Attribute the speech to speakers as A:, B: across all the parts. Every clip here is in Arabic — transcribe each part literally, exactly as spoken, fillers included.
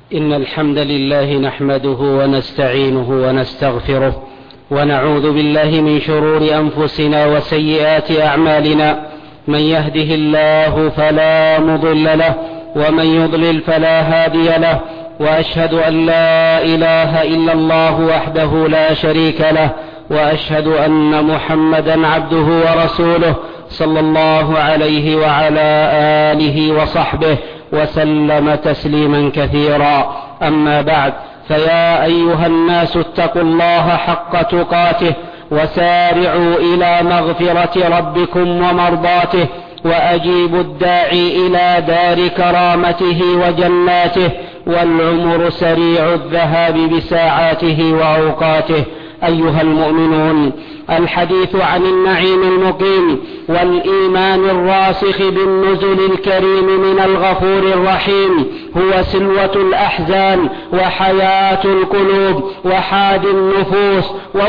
A: إن الحمد لله نحمده ونستعينه ونستغفره ونعوذ بالله من شرور أنفسنا وسيئات أعمالنا. من يهده الله فلا مضل له ومن يضلل فلا هادي له، وأشهد أن لا إله إلا الله وحده لا شريك له، وأشهد أن محمدا عبده ورسوله صلى الله عليه وعلى آله وصحبه وسلم تسليما كثيرا. أما بعد، فيا أيها الناس اتقوا الله حق تقاته وسارعوا إلى مغفرة ربكم ومرضاته، وأجيبوا الداعي إلى دار كرامته وجناته، والعمر سريع الذهاب بساعاته وأوقاته. أيها المؤمنون، الحديث عن النعيم المقيم والإيمان الراسخ بالنزل الكريم من الغفور الرحيم هو سلوة الأحزان وحياة القلوب وحاد النفوس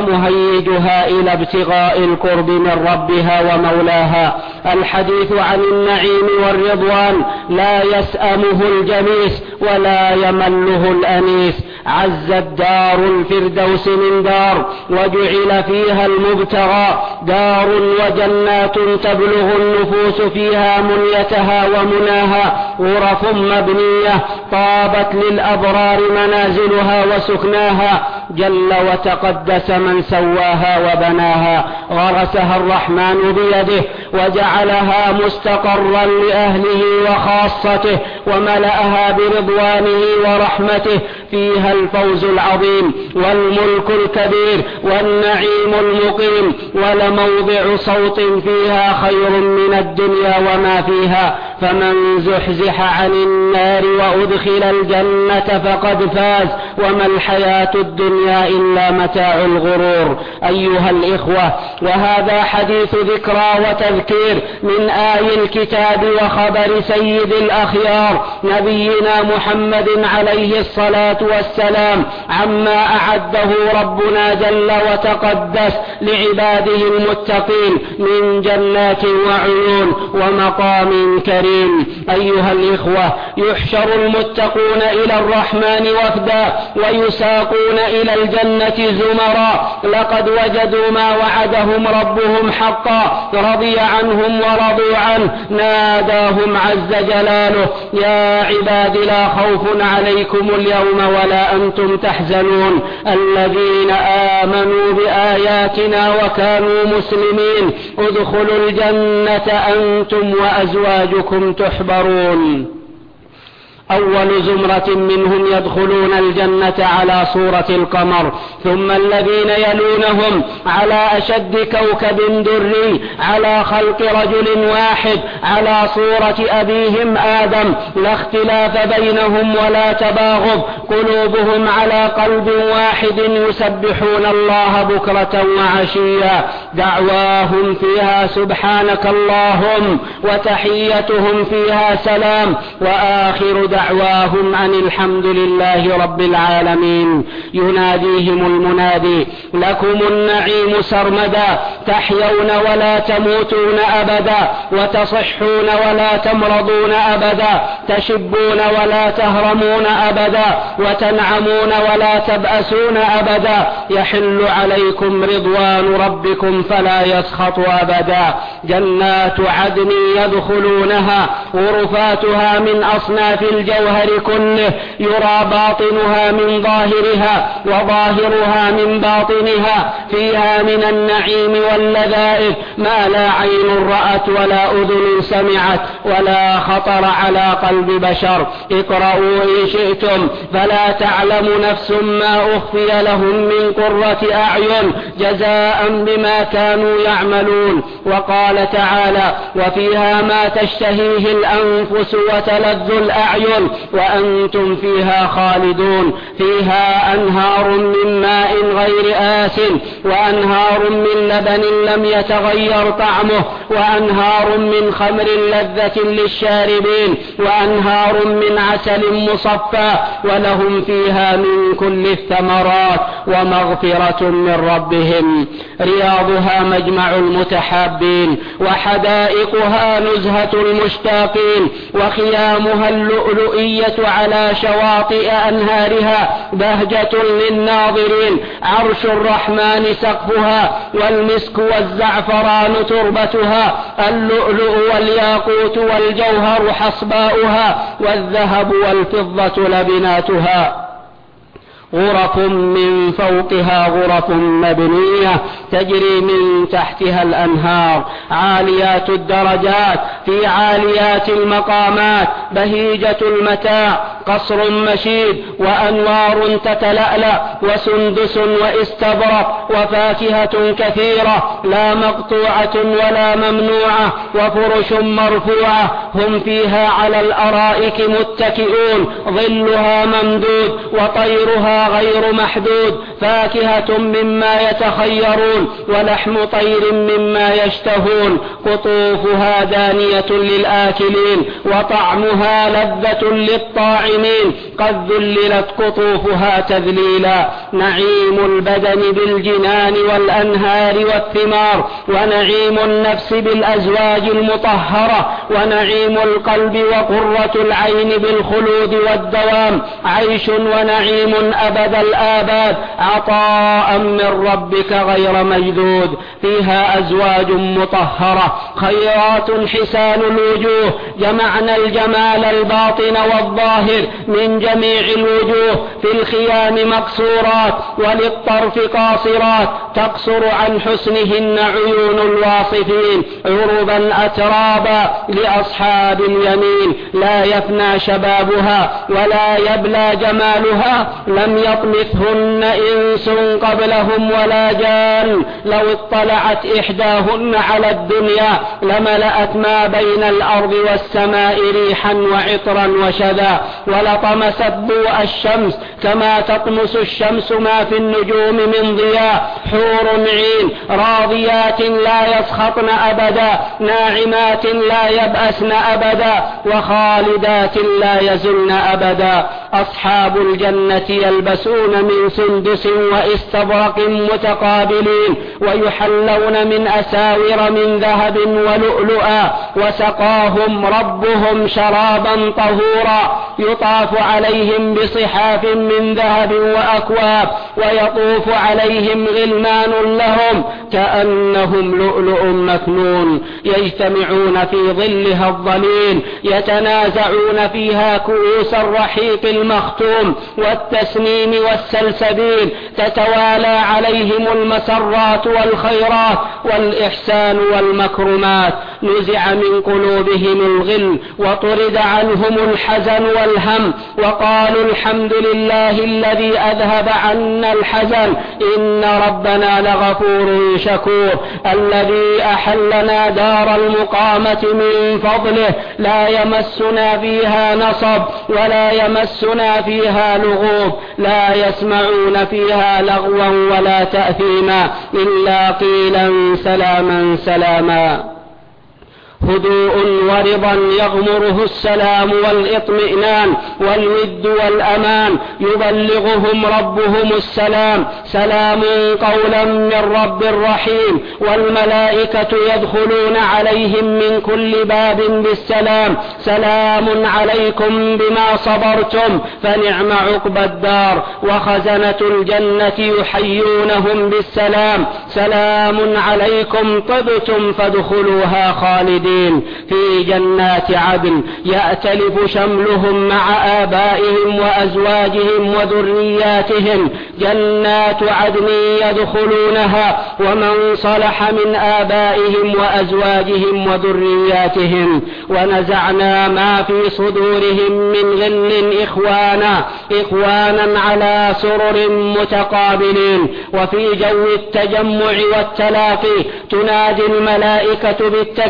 A: ومهيجها إلى ابتغاء القرب من ربها ومولاها. الحديث عن النعيم والرضوان لا يسأمه الجميس ولا يمله الأنيس. عزت دار الفردوس من دار وجعل فيها المبتغى دار وجنات تبلغ النفوس فيها منيتها ومناها، غرف مبنية طابت للأبرار منازلها وسكناها. جل وتقدس من سواها وبناها، غرسها الرحمن بيده وجعلها مستقرا لأهله وخاصته، وملأها برضوانه ورحمته. فيها الفوز العظيم والملك الكبير والنعيم المقيم، ولموضع صوت فيها خير من الدنيا وما فيها. فمن زحزح عن النار وأدخل الجنة فقد فاز، وما الحياة الدنيا إلا متاع الغرور. أيها الإخوة، وهذا حديث ذكرى وتذكير من آي الكتاب وخبر سيد الأخيار نبينا محمد عليه الصلاة والسلام عما أعده ربنا جل وتقدس لعباده المتقين من جنات وعيون ومقام كريم. أيها الإخوة، يحشر المتقون إلى الرحمن وفدا ويساقون إلى الجنة زمرا، لقد وجدوا ما وعدهم ربهم حقا، رضي عنهم ورضوا عنه. ناداهم عز جلاله: يا عباد لا خوف عليكم اليوم ولا أنتم تحزنون، الذين آمنوا بآياتنا وكانوا مسلمين ادخلوا الجنة أنتم وأزواجكم تحبرون. أول زمرة منهم يدخلون الجنة على صورة القمر، ثم الذين يلونهم على أشد كوكب دري، على خلق رجل واحد، على صورة أبيهم آدم، لا اختلاف بينهم ولا تباغض، قلوبهم على قلب واحد، يسبحون الله بكرة وعشيا، دعواهم فيها سبحانك اللهم، وتحيتهم فيها سلام، وآخر دعواهم أن الحمد لله رب العالمين. يناديهم المنادي: لكم النعيم سرمدا، تحيون ولا تموتون أبدا، وتصحون ولا تمرضون أبدا، تشبون ولا تهرمون أبدا، وتنعمون ولا تبأسون أبدا. يحل عليكم رضوان ربكم فلا يسخط أبدا. جنات عدن يدخلونها، غرفاتها من أصناف الجوهر كله، يرى باطنها من ظاهرها وظاهرها من باطنها، فيها من النعيم واللذائذ ما لا عين رأت ولا أذن سمعت ولا خطر على قلب بشر. اقرأوا إن شئتم، فلا تعلم نفس ما أخفي لهم من قرة أعين جزاء بما كانوا يعملون. وقال تعالى: وفيها ما تشتهيه الأنفس وتلذ الأعين وأنتم فيها خالدون. فيها أنهار من ماء غير آسن، وأنهار من لبن لم يتغير طعمه، وأنهار من خمر لذة للشاربين، وأنهار من عسل مصفى، ولهم فيها من كل الثمرات ومغفرة من ربهم. رياض ومجمعها مجمع المتحابين، وحدائقها نزهة المشتاقين، وخيامها اللؤلؤية على شواطئ أنهارها بهجة للناظرين، عرش الرحمن سقفها، والمسك والزعفران تربتها، اللؤلؤ والياقوت والجوهر حصباؤها، والذهب والفضة لبناتها. غرف من فوقها غرف مبنية تجري من تحتها الأنهار، عاليات الدرجات في عاليات المقامات، بهيجة المتاع، قصر مشيد وأنوار تتلألأ، وسندس واستبرق، وفاكهة كثيرة لا مقطوعة ولا ممنوعة، وفرش مرفوعة، هم فيها على الأرائك متكئون، ظلها ممدود وطيرها غير محدود، فاكهة مما يتخيرون، ولحم طير مما يشتهون، قطوفها دانية للآكلين، وطعمها لذة للطاعمين، قد ذللت قطوفها تذليلا. نعيم البدن بالجنان والأنهار والثمار، ونعيم النفس بالأزواج المطهرة، ونعيم القلب وقرة العين بالخلود والدوام، عيش ونعيم أبد الآباد، عطاء من ربك غير مجدود، فيها أزواج مطهرة خيرات حسان الوجوه، جمعنا الجمال الباطن والظاهر من جميع الوجوه، في الخيام مقصورات وللطرف قاصرات، تقصر عن حسنهن عيون الواصفين، عربا أترابا لأصحاب اليمين، لا يفنى شبابها ولا يبلى جمالها، لم يطمثهن إنس قبلهم ولا جان، لو اطلعت إحداهن على الدنيا لملأت ما بين الأرض والسماء ريحا وعطرا وشذا، ولطمست ضوء الشمس كما تطمس الشمس ما في النجوم من ضياء، حور عين راضيات لا يسخطن أبدا، ناعمات لا يبأسن أبدا، وخالدات لا يزلن أبدا. أصحاب الجنة يلبسون من سندس واستبرق متقابلين، ويحلون من أساور من ذهب ولؤلؤا، وسقاهم ربهم شرابا طهورا، يطاف عليهم بصحاف من ذهب وأكواب، ويطوف عليهم غلمان لهم كأنهم لؤلؤ مكنون، يجتمعون في ظلها الظليل، يتنازعون فيها كؤوس الرحيق المختوم والتسنيم والسلسبيل، تتوالى عليهم المسرات والخيرات والإحسان والمكرمات، نزع من قلوبهم الغل وطرد عنهم الحزن والهم، وقالوا الحمد لله الذي أذهب عنا الحزن إن ربنا لغفور شكور، الذي أحلنا دار المقامة من فضله، لا يمسنا فيها نصب ولا يمسنا فيها لغوب، لا يسمعون فيها لغوا ولا تأثيما، إلا قيلا سلاما سلاما. هدوء ورضا يغمره السلام والإطمئنان والود والأمان، يبلغهم ربهم السلام، سلام قولا من رب رحيم، والملائكة يدخلون عليهم من كل باب بالسلام، سلام عليكم بما صبرتم فنعم عقبى الدار، وخزنة الجنة يحيونهم بالسلام، سلام عليكم طبتم فادخلوها خالدين في جنات عدن، يأتلف شملهم مع آبائهم وأزواجهم وذرياتهم، جنات عدن يدخلونها ومن صلح من آبائهم وأزواجهم وذرياتهم، ونزعنا ما في صدورهم من غل إخوانا إخوانا على سرر متقابلين. وفي جو التجمع والتلاقي تنادي الملائكة بالتكريم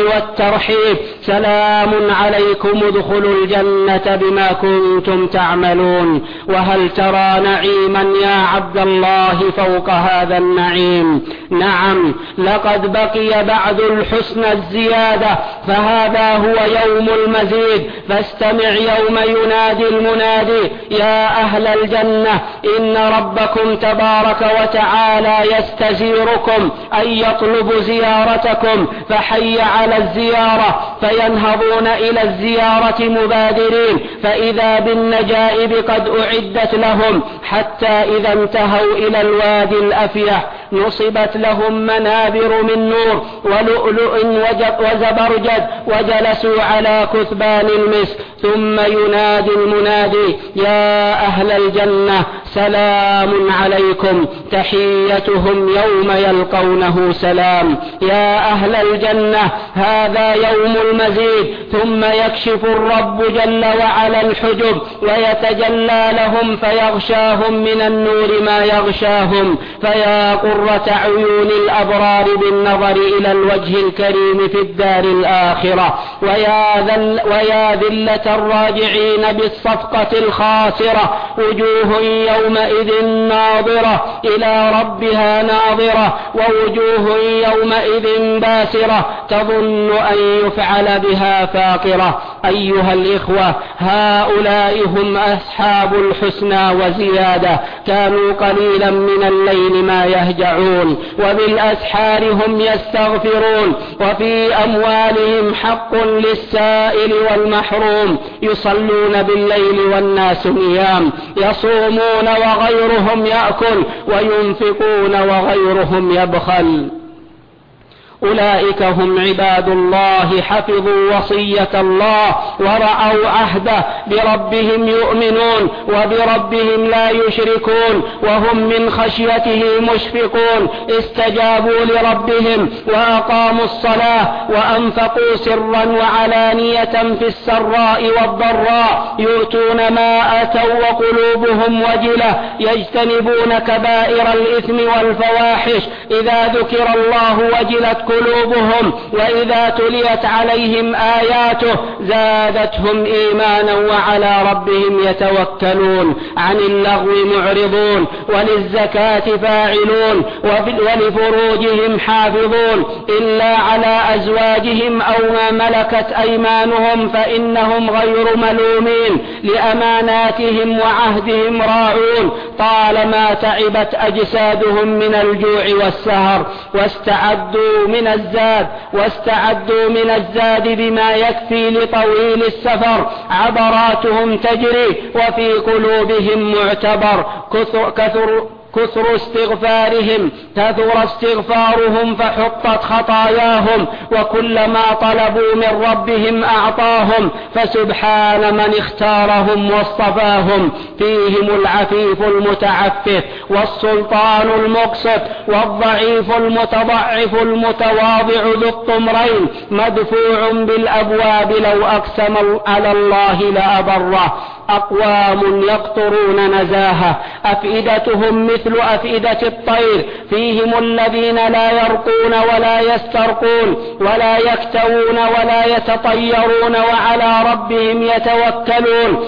A: والترحيب: سلام عليكم ادخلوا الجنة بما كنتم تعملون. وهل ترى نعيما يا عبد الله فوق هذا النعيم؟ نعم، لقد بقي بعد الحسن الزيادة، فهذا هو يوم المزيد. فاستمع يوم ينادي المنادي: يا أهل الجنة إن ربكم تبارك وتعالى يستزيركم أي يطلب زيارتكم، فحي على الزيارة، فينهضون إلى الزيارة مبادرين، فإذا بالنجائب قد أعدت لهم، حتى إذا انتهوا إلى الوادي الأفيح نصبت لهم منابر من نور ولؤلؤ وزبرجد، وجلسوا على كثبان المسك. ثم ينادي المنادي: يا أهل الجنة سلام عليكم، تحيتهم يوم يلقونه سلام. يا أهل الجنة هذا يوم المزيد. ثم يكشف الرب جل وعلا الحجب ويتجلى لهم فيغشاهم من النور ما يغشاهم، فيا قرة عيون الأبرار بالنظر إلى الوجه الكريم في الدار الآخرة، ويا, ذل ويا ذلة الراجعين بالصفقة الخاسرة، وجوه يومئذ ناظرة إلى ربها ناظرة، ووجوه يومئذ باسرة تظن أن يفعل بها فاقرة. أيها الإخوة، هؤلاء هم أصحاب الحسنى وزيادة، كانوا قليلا من الليل ما يهجعون، وبالأسحار هم يستغفرون، وفي أموالهم حق للسائل والمحروم، يصلون بالليل والناس نيام، يصومون وغيرهم يأكل، وينفقون وغيرهم يبخل. أولئك هم عباد الله، حفظوا وصية الله ورعوا عهده، بربهم يؤمنون وبربهم لا يشركون، وهم من خشيته مشفقون، استجابوا لربهم وأقاموا الصلاة وأنفقوا سرا وعلانية في السراء والضراء، يؤتون ما آتوا وقلوبهم وجلة، يجتنبون كبائر الإثم والفواحش، إذا ذكر الله وجلت قلوبهم، وإذا تليت عليهم آياته زادتهم إيمانا وعلى ربهم يتوكلون، عن اللغو معرضون، وللزكاة فاعلون، ولفروجهم حافظون، إلا على أزواجهم أو ما ملكت أيمانهم فإنهم غير ملومين، لأماناتهم وعهدهم راعون، طالما تعبت أجسادهم من الجوع والسهر، واستعدوا من الزاد واستعدوا من الزاد بما يكفي لطويل السفر، عبراتهم تجري وفي قلوبهم معتبر، كثر, كثر كثر استغفارهم كثر استغفارهم فحطت خطاياهم، وكلما طلبوا من ربهم أعطاهم، فسبحان من اختارهم واصطفاهم، فيهم العفيف المتعفف والسلطان المقسط، والضعيف المتضعف المتواضع ذو الطمرين، مدفوع بالأبواب لو أقسم على الله لأبره. أقوام يقطرون نزاهة، أفئدتهم مثل أفئدة الطير، فيهم الذين لا يرقون ولا يسترقون ولا يكتوون ولا يتطيرون، وعلى ربهم يتوكلون،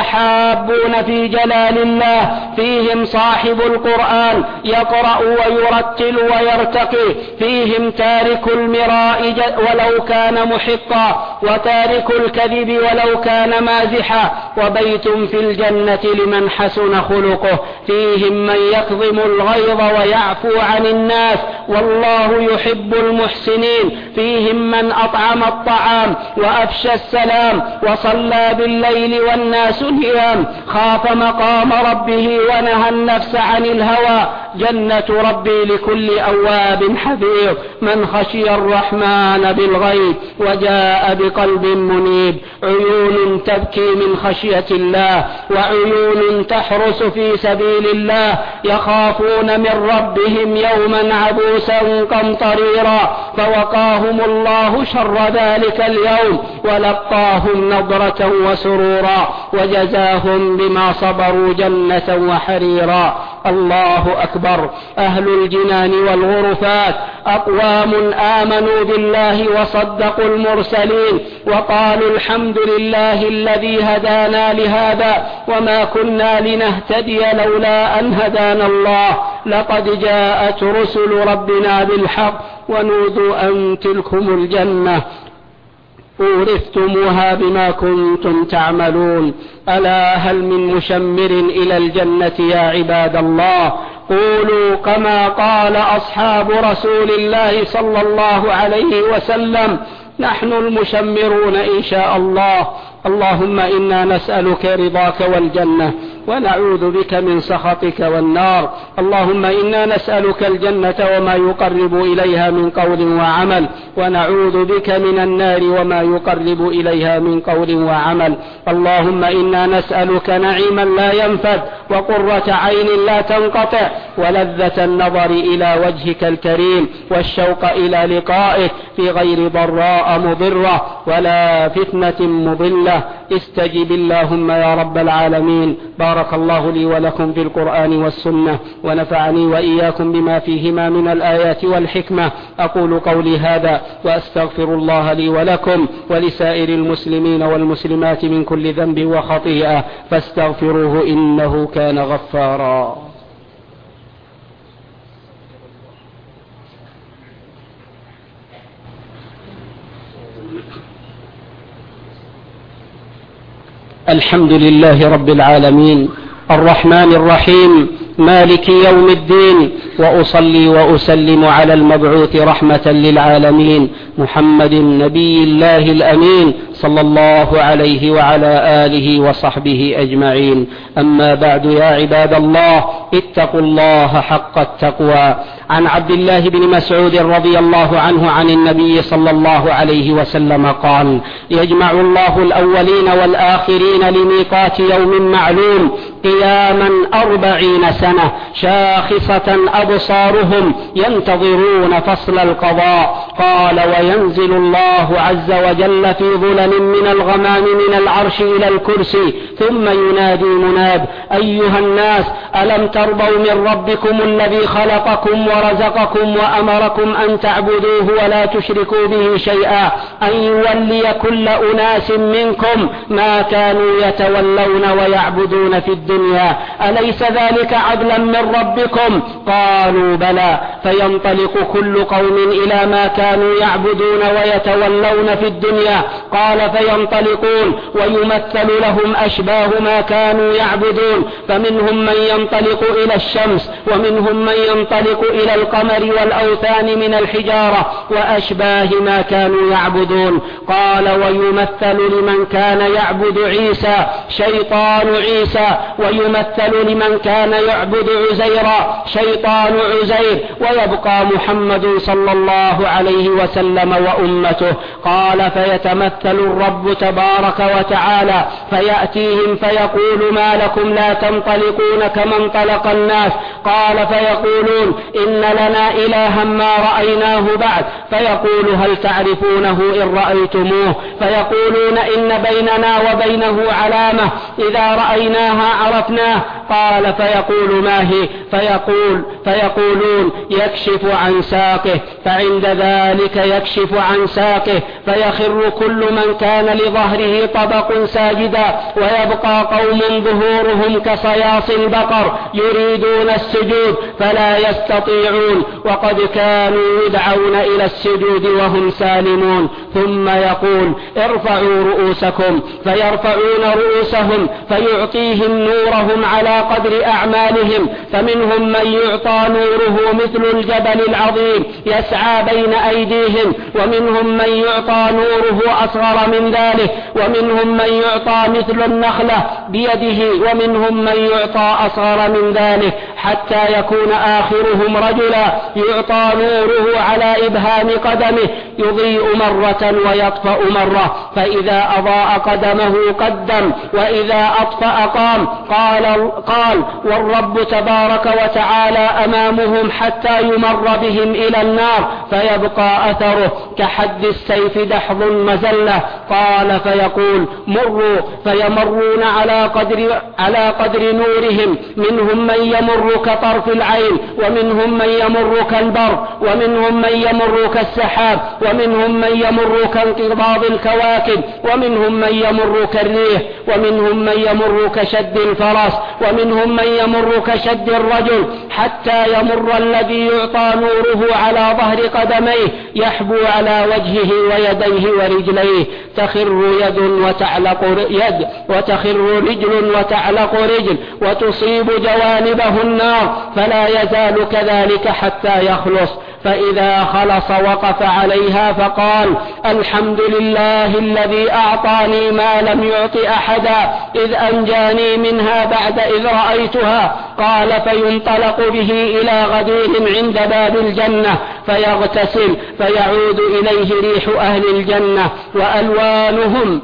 A: متحابون في جلال الله، فيهم صاحب القرآن يقرأ ويرتل ويرتقي، فيهم تارك المراء ولو كان محقا، وتارك الكذب ولو كان مازحا، وبيت في الجنة لمن حسن خلقه، فيهم من يكظم الغيظ ويعفو عن الناس، والله يحب المحسنين، فيهم من أطعم الطعام وأفشى السلام، وصلى بالليل والناس نيام، خاف مقام ربه ونهى النفس عن الهوى، جنة ربي لكل أواب حفيظ، من خشي الرحمن بالغيب وجاء بقلب منيب، عيون تبكي من خشية الله، وعيون تحرس في سبيل الله، يخافون من ربهم يوما عبوسا قمطريرا، فوقاهم الله شر ذلك اليوم، ولقاهم نضرة وسرورا، وجزاهم بما صبروا جنة وحريرا. الله أكبر. أهل الجنان والغرفات أقوام آمنوا بالله وصدقوا المرسلين وقالوا الحمد لله الذي هدانا لهذا وما كنا لنهتدي لولا أن هدانا الله لقد جاءت رسل ربنا بالحق ونودوا أن تلكم الجنة أورثتموها بما كنتم تعملون. ألا هل من مشمر إلى الجنة يا عباد الله؟ قولوا كما قال أصحاب رسول الله صلى الله عليه وسلم: نحن المشمرون إن شاء الله. اللهم إنا نسألك رضاك والجنة ونعوذ بك من سخطك والنار. اللهم إنا نسألك الجنة وما يقرب إليها من قول وعمل ونعوذ بك من النار وما يقرب إليها من قول وعمل. اللهم إنا نسألك نعيما لا ينفد وقرة عين لا تنقطع ولذة النظر إلى وجهك الكريم والشوق إلى لقائك في غير ضراء مضرة ولا فتنة مضلة. استجب اللهم يا رب العالمين. بارك الله لي ولكم في القرآن والسنة ونفعني وإياكم بما فيهما من الآيات والحكمة. أقول قولي هذا وأستغفر الله لي ولكم ولسائر المسلمين والمسلمات من كل ذنب وخطيئة فاستغفروه إنه كان غفارا. الحمد لله رب العالمين الرحمن الرحيم مالك يوم الدين وأصلي وأسلم على المبعوث رحمة للعالمين محمد نبي الله الأمين صلى الله عليه وعلى آله وصحبه أجمعين. أما بعد يا عباد الله اتقوا الله حق التقوى. عن عبد الله بن مسعود رضي الله عنه عن النبي صلى الله عليه وسلم قال: يجمع الله الأولين والآخرين لميقات يوم معلوم قياما أربعين سنة شاخصة أبصارهم ينتظرون فصل القضاء. قال: وينزل الله عز وجل في ظلل من الغمام من العرش إلى الكرسي ثم ينادي مناد: أيها الناس ألم ترضوا من ربكم الذي خلقكم ورزقكم وأمركم أن تعبدوه ولا تشركوا به شيئا أن يولي كل أناس منكم ما كانوا يتولون ويعبدون في الدنيا أليس ذلك عدلا من ربكم؟ قالوا بلى. فينطلق كل قوم إلى ما كانوا يعبدون ويتولون في الدنيا. قال: فينطلقون ويمثل لهم أشباه ما كانوا يعبدون فمنهم من ينطلق إلى الشمس ومنهم من ينطلق إلى القمر والأوثان من الحجارة وأشباه ما كانوا يعبدون. قال: ويمثل لمن كان يعبد عيسى شيطان عيسى ويمثل لمن كان يعبد عزيرا شيطان عزير ويبقى محمد صلى الله عليه وسلم وأمته. قال: فيتمثل الرب تبارك وتعالى فيأتيهم فيقول: ما لكم لا تنطلقون كما انطلق الناس؟ قال: فيقولون: إن لنا إلها ما رأيناه بعد. فيقول: هل تعرفونه إن رأيتموه؟ فيقولون: إن بيننا وبينه علامة إذا رأيناها عرفناه. قال: فيقول: ما هي؟ فيقول فيقولون: يكشف عن ساقه. فعند ذلك يكشف عن ساقه فيخر كل من كان لظهره طبق ساجدا ويبقى قوم ظهورهم كصياص البقر يريدون السجود فلا يستطيعون وقد كانوا يدعون إلى السجود وهم سالمون. ثم يقول: ارفعوا رؤوسكم. فيرفعون رؤوسهم فيعطيهم نورهم على قدر أعمالهم فمنهم من يعطى نوره مثل الجبل العظيم يسعى بين أيديهم ومنهم من يعطى نوره أصغر من ذلك ومنهم من يعطى مثل النخلة بيده ومنهم من يعطى أصغر من ذلك حتى يكون آخرهم رجلا يعطى نوره على إبهام قدمه يضيء مرة ويطفأ مرة فإذا أضاء قدمه قدم وإذا أطفأ قام. قال, قال والرب تبارك وتعالى أمامهم حتى يمر بهم إلى النار فيبقى أثره كحد السيف دحض مزلة. قال فيقول مروا، فيمرون على قدر, على قدر نورهم، منهم من يمر كطرف العين، ومنهم من يمر كالبر، ومنهم من يمر كالسحاب، ومنهم من يمر كانقباض الكواكب، ومنهم من يمر كالريح، ومنهم من يمر كشد الفرس، ومنهم من يمر كشد الرجل، حتى يمر الذي يعطى نوره على ظهر قدميه يحبو على وجهه ويديه ورجليه، تخر يد وتعلق يد، وتخر رجل وتعلق رجل، وتصيب جوانبه النار، فلا يزال كذلك حتى يخلص. فإذا خلص وقف عليها فقال الحمد لله الذي أعطاني ما لم يعط أحدا إذ أنجاني منها بعد إذ رأيتها. قال فينطلق به إلى غدير عند باب الجنة فيغتسل، فيعود إليه ريح أهل الجنة وألوانهم،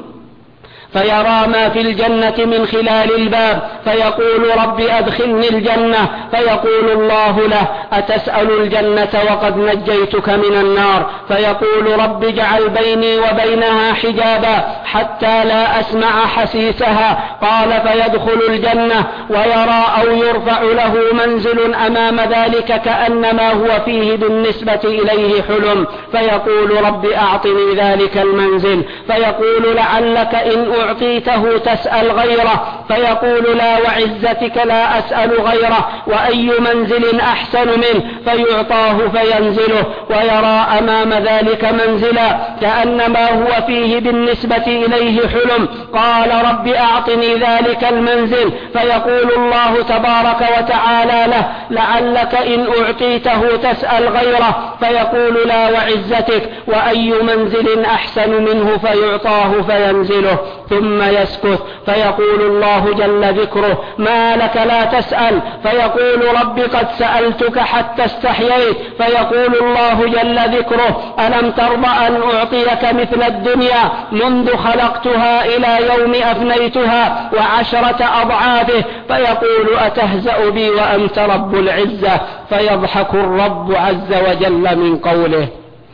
A: فيرى ما في الجنة من خلال الباب، فيقول رب أدخلني الجنة، فيقول الله له أتسأل الجنة وقد نجيتك من النار؟ فيقول رب اجعل بيني وبينها حجابا حتى لا أسمع حسيسها. قال فيدخل الجنة ويرى أو يرفع له منزل أمام ذلك كأنما هو فيه بالنسبة إليه حلم، فيقول رب أعطني ذلك المنزل، فيقول لعلك إن أعطيته تسأل غيره، فيقول لا وعزتك لا أسأل غيره، وأي منزل أحسن منه؟ فيعطاه فينزله، ويرى أمام ذلك منزلا كأنما هو فيه بالنسبة إليه حلم. قال رب أعطني ذلك المنزل، فيقول الله تبارك وتعالى له لعلك إن أعطيته تسأل غيره، فيقول لا وعزتك، وأي منزل أحسن منه؟ فيعطاه فينزله، ثم يسكت، فيقول الله جل ذكره ما لك لا تسأل؟ فيقول رب قد سألتك حتى استحييت، فيقول الله جل ذكره ألم ترضى أن أعطيك مثل الدنيا منذ خلقتها إلى يوم أفنيتها وعشرة أضعافه؟ فيقول أتهزأ بي وأنت رب العزة؟ فيضحك الرب عز وجل من قوله.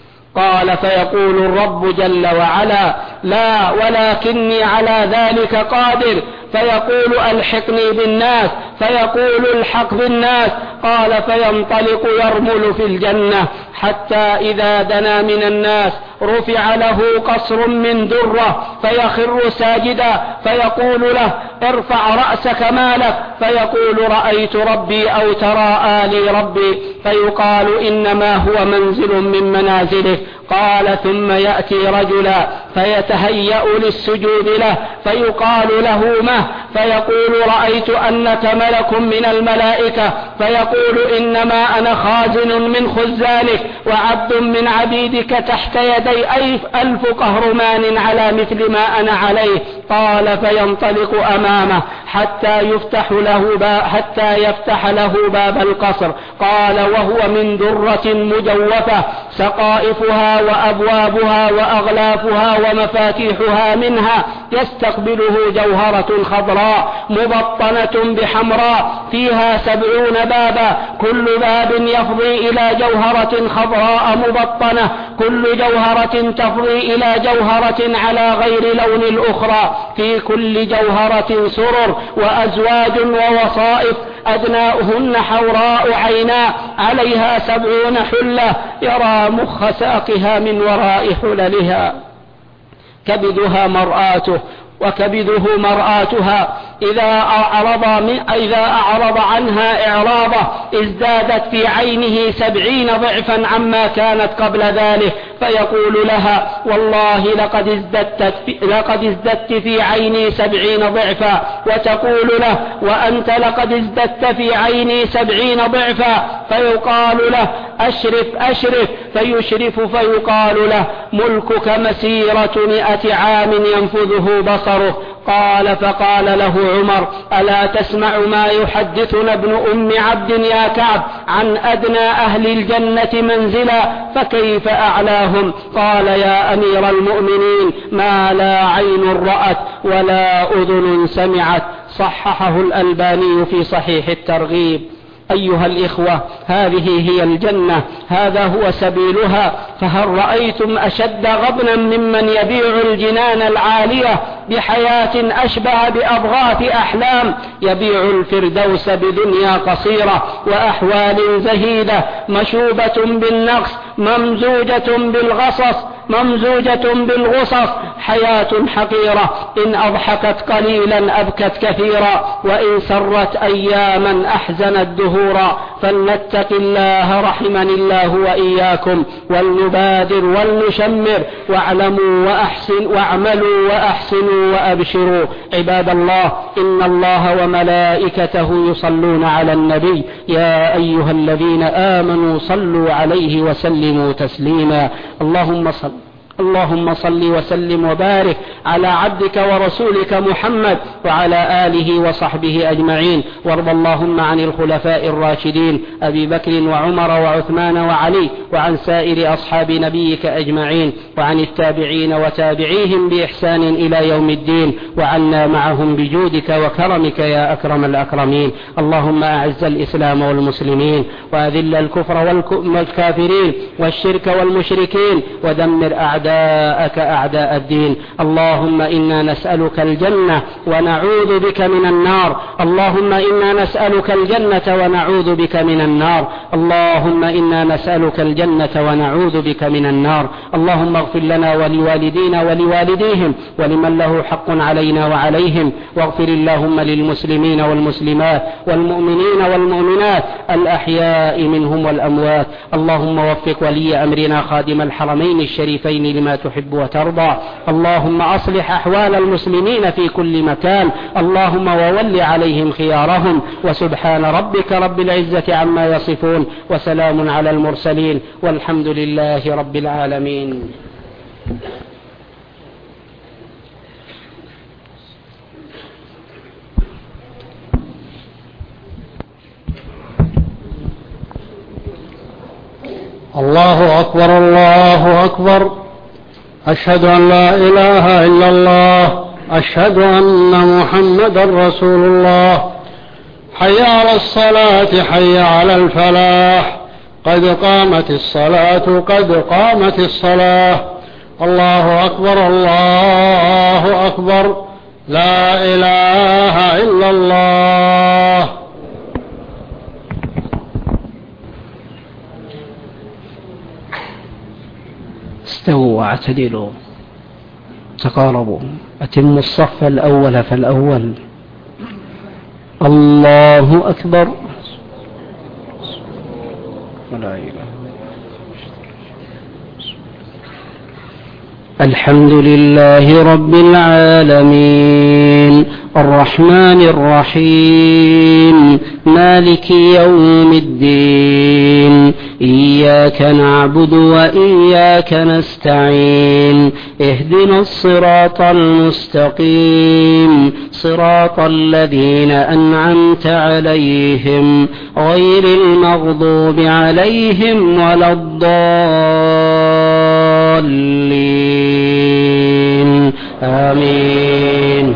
A: قال فيقول الرب جل وعلا لا ولكني على ذلك قادر، فيقول ألحقني بالناس، فيقول الحق بالناس. قال فينطلق يرمل في الجنة حتى إذا دنا من الناس رفع له قصر من درة فيخر ساجدا، فيقول له ارفع رأسك ما لك؟ فيقول رأيت ربي أو تراءى لي ربي، فيقال إنما هو منزل من منازله. قال ثم يأتي رجلا فيتهيأ للسجود له، فيقال له ما؟ فيقول رأيت أنك ملك من الملائكة، فيقول إنما أنا خازن من خزانك وعبد من عبيدك تحت يدي ألف قهرمان على مثل ما أنا عليه. قال فينطلق أمامه حتى يفتح له باب حتى يفتح له باب القصر. قال وهو من درة مجوفة سقائفها وأبوابها وأغلافها ومفاتيحها منها، يستقبله جوهرة خضراء مبطنة بحمراء فيها سبعون بابا، كل باب يفضي إلى جوهرة خضراء مبطنة، كل جوهرة تفضي إلى جوهرة على غير لون الأخرى، في كل جوهرة سرر وأزواج ووصائف أدناؤهن حوراء عينا عليها سبعون حلة يرى مخ ساقها من وراء حللها، كبدها مرآته وكبده مرآتها، إذا أعرض, من إذا أعرض عنها إعراضه ازدادت في عينه سبعين ضعفا عما كانت قبل ذلك، فيقول لها والله لقد ازددت في, لقد ازددت في عيني سبعين ضعفا، وتقول له وأنت لقد ازددت في عيني سبعين ضعفا، فيقال له أشرف أشرف، فيشرف فيقال له ملكك مسيرة مئة عام ينفذه بصره. قال فقال له عمر ألا تسمع ما يحدثنا ابن أم عبد يا كعب عن أدنى أهل الجنة منزلا فكيف أعلاهم؟ قال يا أمير المؤمنين ما لا عين رأت ولا أذن سمعت. صححه الألباني في صحيح الترغيب. أيها الإخوة، هذه هي الجنة، هذا هو سبيلها. فهل رأيتم أشد غبنا ممن يبيع الجنان العالية بحياة أشبه بأضغاث أحلام، يبيع الفردوس بدنيا قصيرة وأحوال زهيدة مشوبة بالنقص ممزوجة بالغصص ممزوجة بالغصص، حياة حقيرة إن أضحكت قليلا أبكت كثيرا، وإن سرت أياما أحزنت دهورا. فلنتق الله رحمني الله وإياكم، ولنبادر ولنشمر، واعلموا وأحسن واعملوا وأحسنوا وأبشروا. عباد الله، إن الله وملائكته يصلون على النبي، يا أيها الذين آمنوا صلوا عليه وسلموا تسليما. اللهم صل اللهم صل وسلم وبارك على عبدك ورسولك محمد وعلى آله وصحبه أجمعين. وارض اللهم عن الخلفاء الراشدين أبي بكر وعمر وعثمان وعلي، وعن سائر أصحاب نبيك أجمعين، وعن التابعين وتابعيهم بإحسان إلى يوم الدين، وعنا معهم بجودك وكرمك يا أكرم الأكرمين. اللهم أعز الإسلام والمسلمين، وأذل الكفر والكافرين والشرك والمشركين، ودمر أعداءك أعداء الدين. اللهم إنا نسألك الجنة ونعوذ بك من النار. اللهم إنا نسألك الجنة ونعوذ بك من النار. اللهم إنا نسألك الجنة ونعوذ بك من النار. اللهم اغفر لنا ولوالدينا ولوالديهم ولمن له حق علينا وعليهم، واغفر اللهم للمسلمين والمسلمات والمؤمنين والمؤمنات الأحياء منهم والأموات. اللهم وفق ولي أمرنا خادم الحرمين الشريفين لما تحب وترضى. اللهم أصلح أحوال المسلمين في كل مكان، اللهم وول عليهم خيارهم. وسبحان ربك رب العزة عما يصفون، وسلام على المرسلين، والحمد لله رب العالمين.
B: الله أكبر الله أكبر، أشهد أن لا إله إلا الله، أشهد أن محمدا رسول الله. حي على الصلاة، حي على الفلاح، قد قامت الصلاة، قد قامت الصلاة. الله أكبر الله أكبر، لا إله إلا الله.
A: استووا واعتدلوا، تقاربوا، أتموا الصف الأول فالأول. الله أكبر. ولا إله. الحمد لله رب العالمين، الرحمن الرحيم، مالك يوم الدين، إياك نعبد وإياك نستعين، اهدنا الصراط المستقيم، صراط الذين أنعمت عليهم غير المغضوب عليهم ولا الضالين، آمين.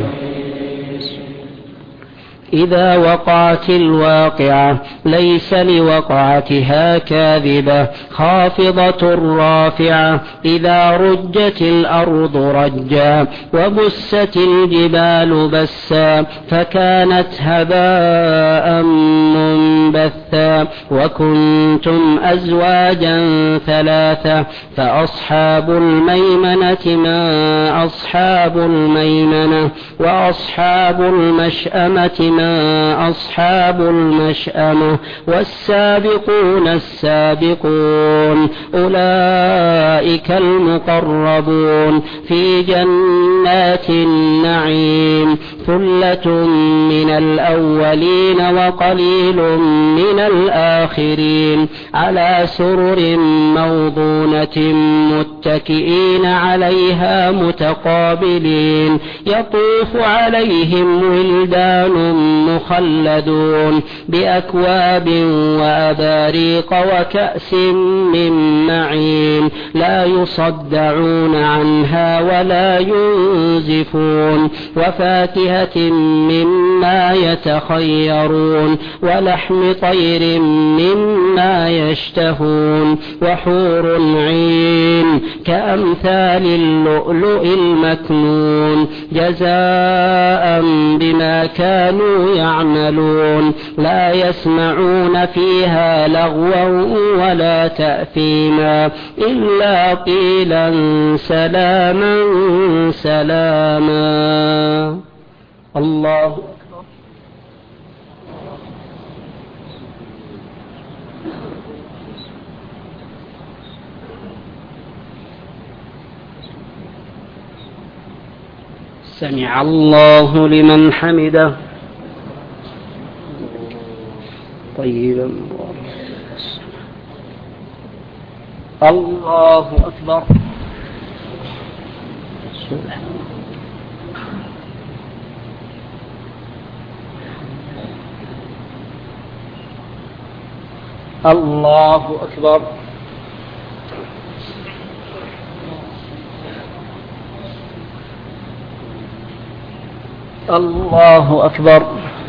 A: إذا وقعت الواقعة ليس لوقعتها كاذبة خافضة رافعة، إذا رجت الأرض رجا وبست الجبال بسا فكانت هباء منبثا، وكنتم أزواجا ثلاثة، فأصحاب الميمنة ما أصحاب الميمنة، وأصحاب المشأمة ما أصحاب المشأمة، والسابقون السابقون أولئك المقربون في جنات النعيم، ثلة من الأولين وقليل من الآخرين، على سرر موضونة متكئين عليها متقابلين، يطوف عليهم ولدان مخلدون بأكواب وأباريق وكأس من معين، لا يصدعون عنها ولا ينزفون، وفاكهة مما مما يتخيرون ولحم طير مما يشتهون وحور عين كأمثال اللؤلؤ المكنون جزاء بما كانوا يعملون لا يسمعون فيها لغوا ولا تأثيما إلا قيلا سلاما سلاما. الله أكبر. سمع الله لمن حمده. طيبا الله أكبر. الله أكبر. الله أكبر.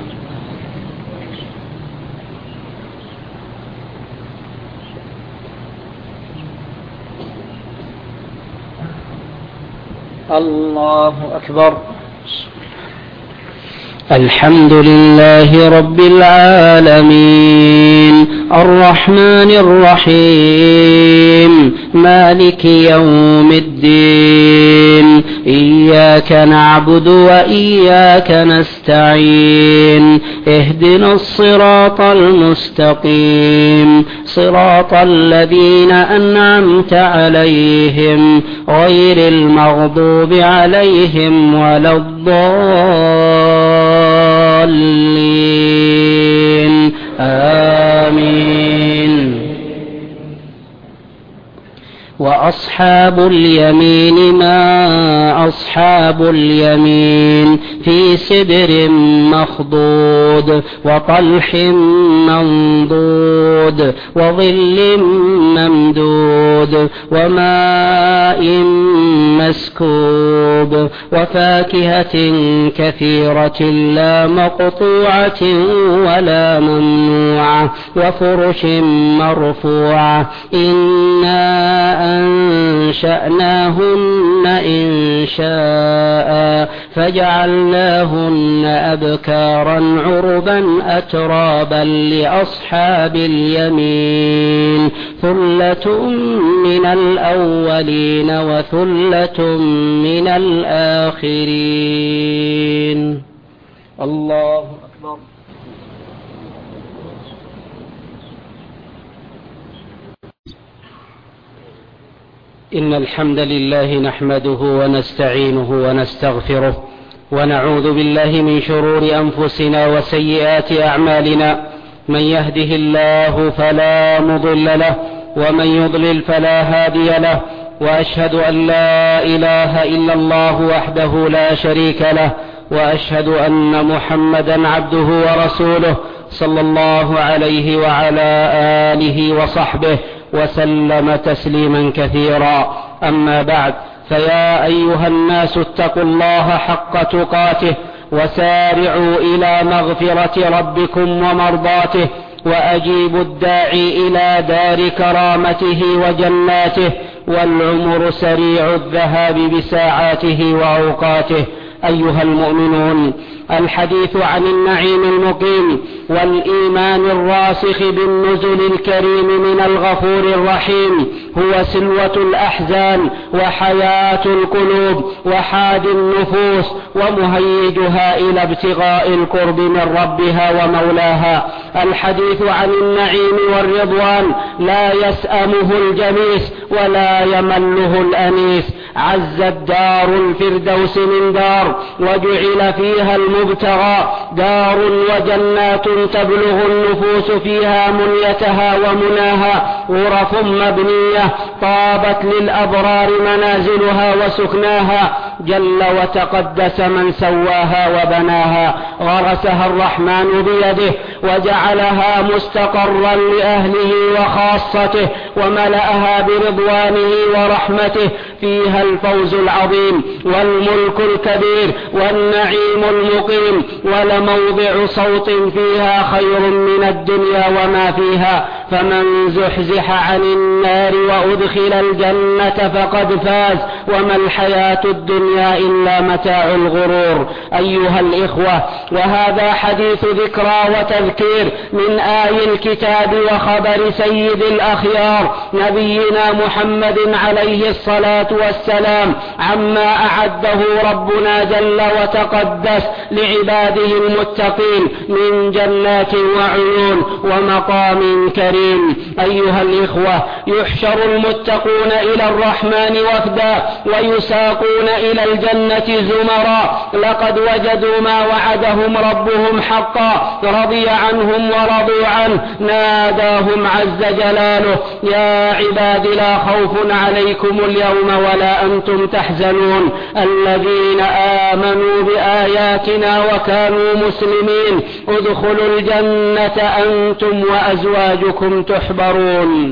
A: الله أكبر. الحمد لله رب العالمين الرحمن الرحيم مالك يوم الدين إياك نعبد وإياك نستعين اهدنا الصراط المستقيم صراط الذين أنعمت عليهم غير المغضوب عليهم ولا الضالين آمين. وأصحاب اليمين ما أصحاب اليمين في سدر مخضود وطلح منضود وظل ممدود وماء مسكوب وفاكهة كثيرة لا مقطوعة ولا ممنوعة وفرش مرفوعة إنا أنشأناهن إن شاء فجعلناهن أبكارا عربا أترابا لأصحاب اليمين ثلة من الأولين وثلة من الآخرين. الله أكبر. إن الحمد لله نحمده ونستعينه ونستغفره ونعوذ بالله من شرور أنفسنا وسيئات أعمالنا من يهده الله فلا مضل له ومن يضلل فلا هادي له وأشهد أن لا إله إلا الله وحده لا شريك له وأشهد أن محمدا عبده ورسوله صلى الله عليه وعلى آله وصحبه وسلم تسليما كثيرا. أما بعد فيا أيها الناس اتقوا الله حق تقاته وسارعوا إلى مغفرة ربكم ومرضاته وأجيبوا الداعي إلى دار كرامته وجناته والعمر سريع الذهاب بساعاته وأوقاته. أيها المؤمنون الحديث عن النعيم المقيم والإيمان الراسخ بالنزل الكريم من الغفور الرحيم هو سلوة الأحزان وحياة القلوب وحاد النفوس ومهيجها إلى ابتغاء القرب من ربها ومولاها. الحديث عن النعيم والرضوان لا يسأمه الجميس ولا يمله الأنيس. عزت دار الفردوس من دار وجعل فيها المبتغى دار وجنات تبلغ النفوس فيها منيتها ومناها غرف مبنية طابت للأبرار منازلها وسكناها جل وتقدس من سواها وبناها، غرسها الرحمن بيده وجعلها مستقرا لأهله وخاصته، وملأها برضوانه ورحمته، فيها الفوز العظيم والملك الكبير والنعيم المقيم، ولموضع صوت فيها خير من الدنيا وما فيها. فمن زحزح عن النار وأدخل الجنة فقد فاز، وما الحياة الدنيا إلا متاع الغرور. أيها الإخوة، وهذا حديث ذكرى وتذكير من آي الكتاب وخبر سيد الأخيار نبينا محمد عليه الصلاة والسلام عما أعده ربنا جل وتقدس لعباده المتقين من جنات وعيون ومقام كريم. أيها الإخوة، يحشر المتقون إلى الرحمن وفدا ويساقون إلى الجنة زمرا، لقد وجدوا ما وعدهم ربهم حقا، رضي عنهم ورضوا عنه، ناداهم عز جلاله: يا عباد لا خوف عليكم اليوم ولا أنتم تحزنون، الذين آمنوا بآياتنا وكانوا مسلمين ادخلوا الجنة أنتم وأزواجكم تحبرون.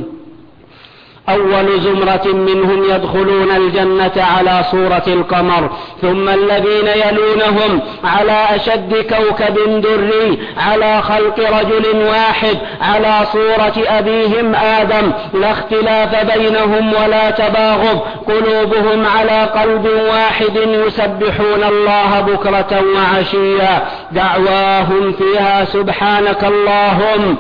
A: أول زمرة منهم يدخلون الجنة على صورة القمر، ثم الذين يلونهم على أشد كوكب دري، على خلق رجل واحد، على صورة أبيهم آدم، لا اختلاف بينهم ولا تباغض، قلوبهم على قلب واحد، يسبحون الله بكرة وعشيا، دعواهم فيها سبحانك اللهم،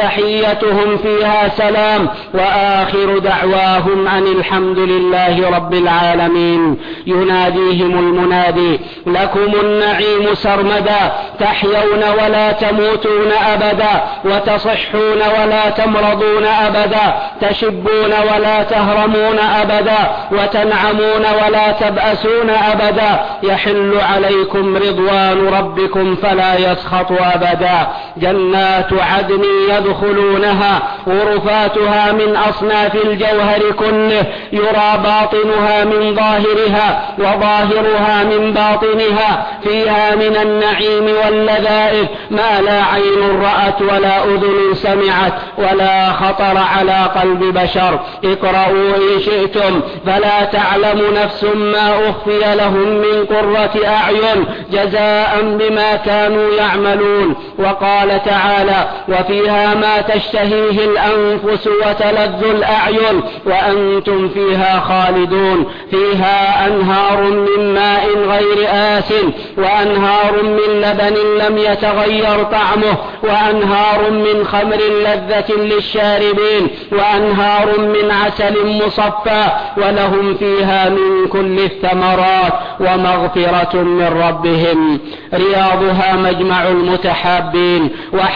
A: وتحيتهم فيها سلام، وآخر دعواهم عن الحمد لله رب العالمين. يناديهم المنادي: لكم النعيم سرمدا، تحيون ولا تموتون أبدا، وتصحون ولا تمرضون أبدا، تشبون ولا تهرمون أبدا، وتنعمون ولا تبأسون أبدا، يحل عليكم رضوان ربكم فلا يسخط أبدا. جنات عدن يدخلونها، غرفاتها من أصناف الجوهر كله، يرى باطنها من ظاهرها وظاهرها من باطنها، فيها من النعيم واللذائذ ما لا عين رأت ولا أذن سمعت ولا خطر على قلب بشر. اقرأوا إن شئتم، فلا تعلم نفس ما أخفي لهم من قرة أعين جزاء بما كانوا يعملون. وقال تعالى: وفيها ما تشتهيه الأنفس وتلذ الأعين وأنتم فيها خالدون، فيها أنهار من ماء غير آسن، وأنهار من لبن لم يتغير طعمه، وأنهار من خمر لذة للشاربين، وأنهار من عسل مصفى، ولهم فيها من كل الثمرات، ومغفرة من ربهم. رياضها مجمع المتحابين،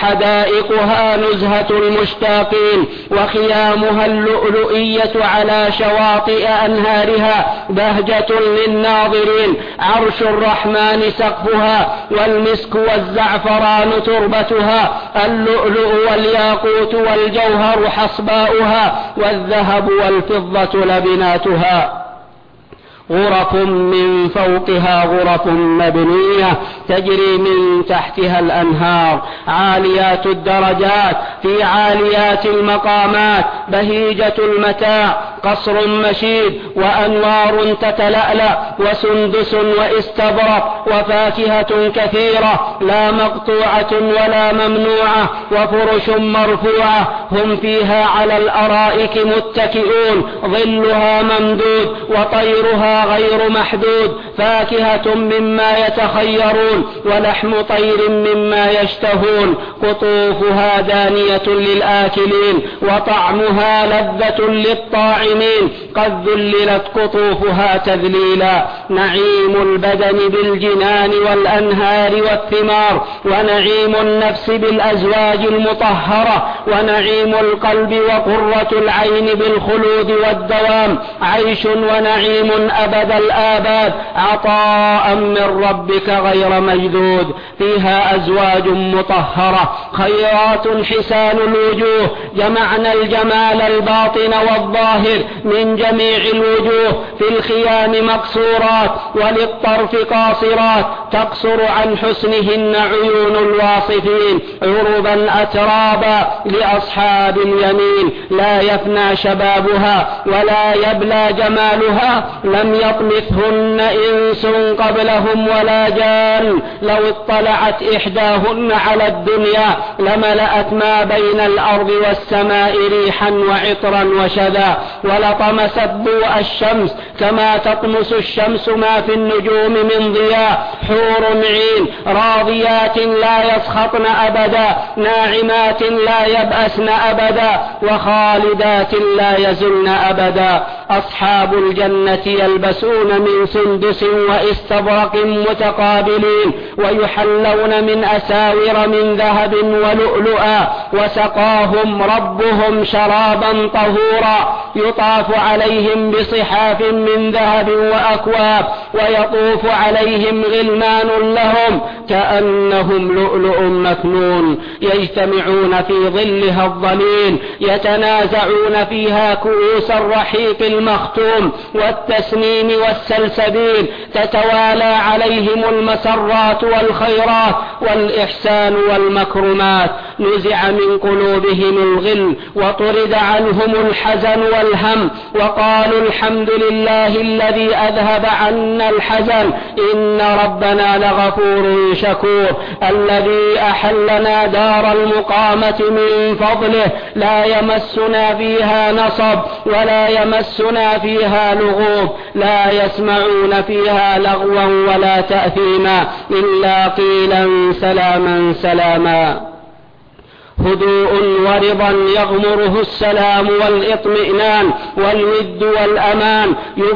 A: وحدائقها نزهة المشتاقين، وخيامها اللؤلؤية على شواطئ أنهارها بهجة للناظرين. عرش الرحمن سقفها، والمسك والزعفران تربتها، اللؤلؤ والياقوت والجوهر حصباؤها، والذهب والفضة لبناتها. غرف من فوقها غرف مبنية تجري من تحتها الأنهار، عاليات الدرجات في عاليات المقامات، بهيجة المتاع، قصر مشيد، وأنوار تتلألأ، وسندس واستبرق، وفاكهة كثيرة لا مقطوعة ولا ممنوعة، وفرش مرفوعة، هم فيها على الأرائك متكئون، ظلها ممدود، وطيرها غير محدود، فاكهة مما يتخيرون، ولحم طير مما يشتهون، قطوفها دانية للآكلين، وطعمها لذة للطاعمين، قد ذللت قطوفها تذليلا. نعيم البدن بالجنان والأنهار والثمار، ونعيم النفس بالأزواج المطهرة، ونعيم القلب وقرة العين بالخلود والدوام، عيش ونعيم أبد الآباد عطاء من ربك غير مجدود. فيها أزواج مطهرة خيرات حسان الوجوه، جمعنا الجمال الباطن والظاهر من جميع الوجوه. في الخيام مقصورات وللطرف قاصرات، تقصر عن حسنهن عيون الواصفين. عربا أترابا لأصحاب اليمين، لا يفنى شبابها ولا يبلى جمالها. لم يطمثهن إنس قبلهم ولا جان، لو اطلعت إحداهن على الدنيا لملأت ما بين الأرض والسماء ريحا وعطرا وشذا، ولطمست ضوء الشمس كما تطمس الشمس ما في النجوم من ضياء. حور عين راضيات لا يسخطن أبدا، ناعمات لا يبأسن أبدا، وخالدات لا يزلن أبدا. أصحاب الجنة يلبسون من سندس واستبرق متقابلين، ويحلون من أساور من ذهب ولؤلؤا، وسقاهم ربهم شرابا طهورا. يطاف عليهم بصحاف من ذهب وأكواب، ويطوف عليهم غلمان لهم كأنهم لؤلؤ مكنون، يجتمعون في ظلها الظليل، يتنازعون فيها كؤوس الرحيق المختوم والتسنيم والسلسبيل. تتوالى عليهم المسرات والخيرات والإحسان والمكرمات. نزع من قلوبهم الغل وطرد عنهم الحزن والهم، وقالوا الحمد لله الذي أذهب عنا الحزن إن ربنا لغفور شكور. الذي أحلنا دار المقامة من فضله، لا يمسنا فيها نصب ولا يمسنا فيها لغوب، لا يسمعون فيها لغوا ولا تأثيما إلا قيلا سلاما سلاما. هدوء ورضا يغمره السلام والاطمئنان والود والأمان.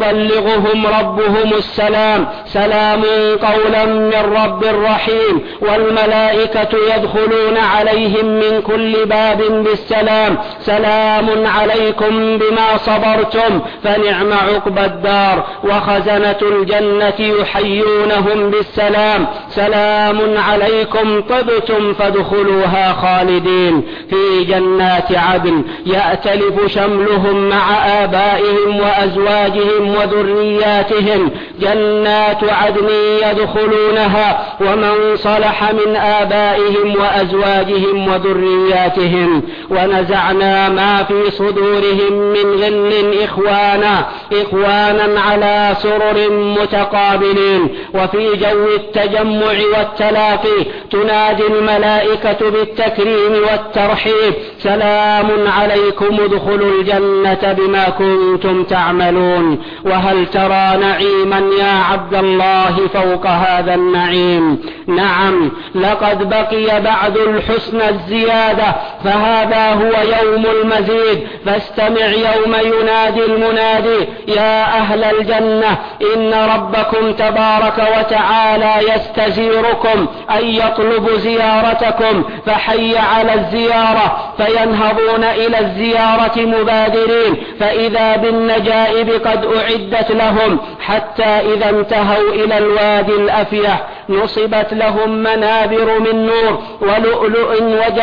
A: يبلغهم ربهم السلام، سلام قولا من رب رحيم. والملائكة يدخلون عليهم من كل باب بالسلام، سلام عليكم بما صبرتم فنعم عقبى الدار. وخزنة الجنة يحيونهم بالسلام، سلام عليكم طبتم فادخلوها خالدين في جنات عدن. يأتلف شملهم مع آبائهم وأزواجهم وذرياتهم، جنات عدن يدخلونها ومن صلح من آبائهم وأزواجهم وذرياتهم. ونزعنا ما في صدورهم من غل إخوانا إخوانا على سرر متقابلين. وفي جو التجمع والتلاقي تنادي الملائكة بالتكريم والترحيب، سلام عليكم ادخلوا الجنة بما كنتم تعملون. وهل ترى نعيما يا عبد الله فوق هذا النعيم؟ نعم، لقد بقي بعد الحسن الزيادة، فهذا هو يوم المزيد. فاستمع يوم ينادي المنادي يا أهل الجنة إن ربكم تبارك وتعالى يستزيركم أن يطلب زيارتكم، فحي على الزيارة، فينهضون إلى الزيارة مبادرين، فإذا بالنجائب قد أعدت لهم، حتى إذا انتهوا إلى الوادي الأفيح نصبت لهم منابر من نور ولؤلؤ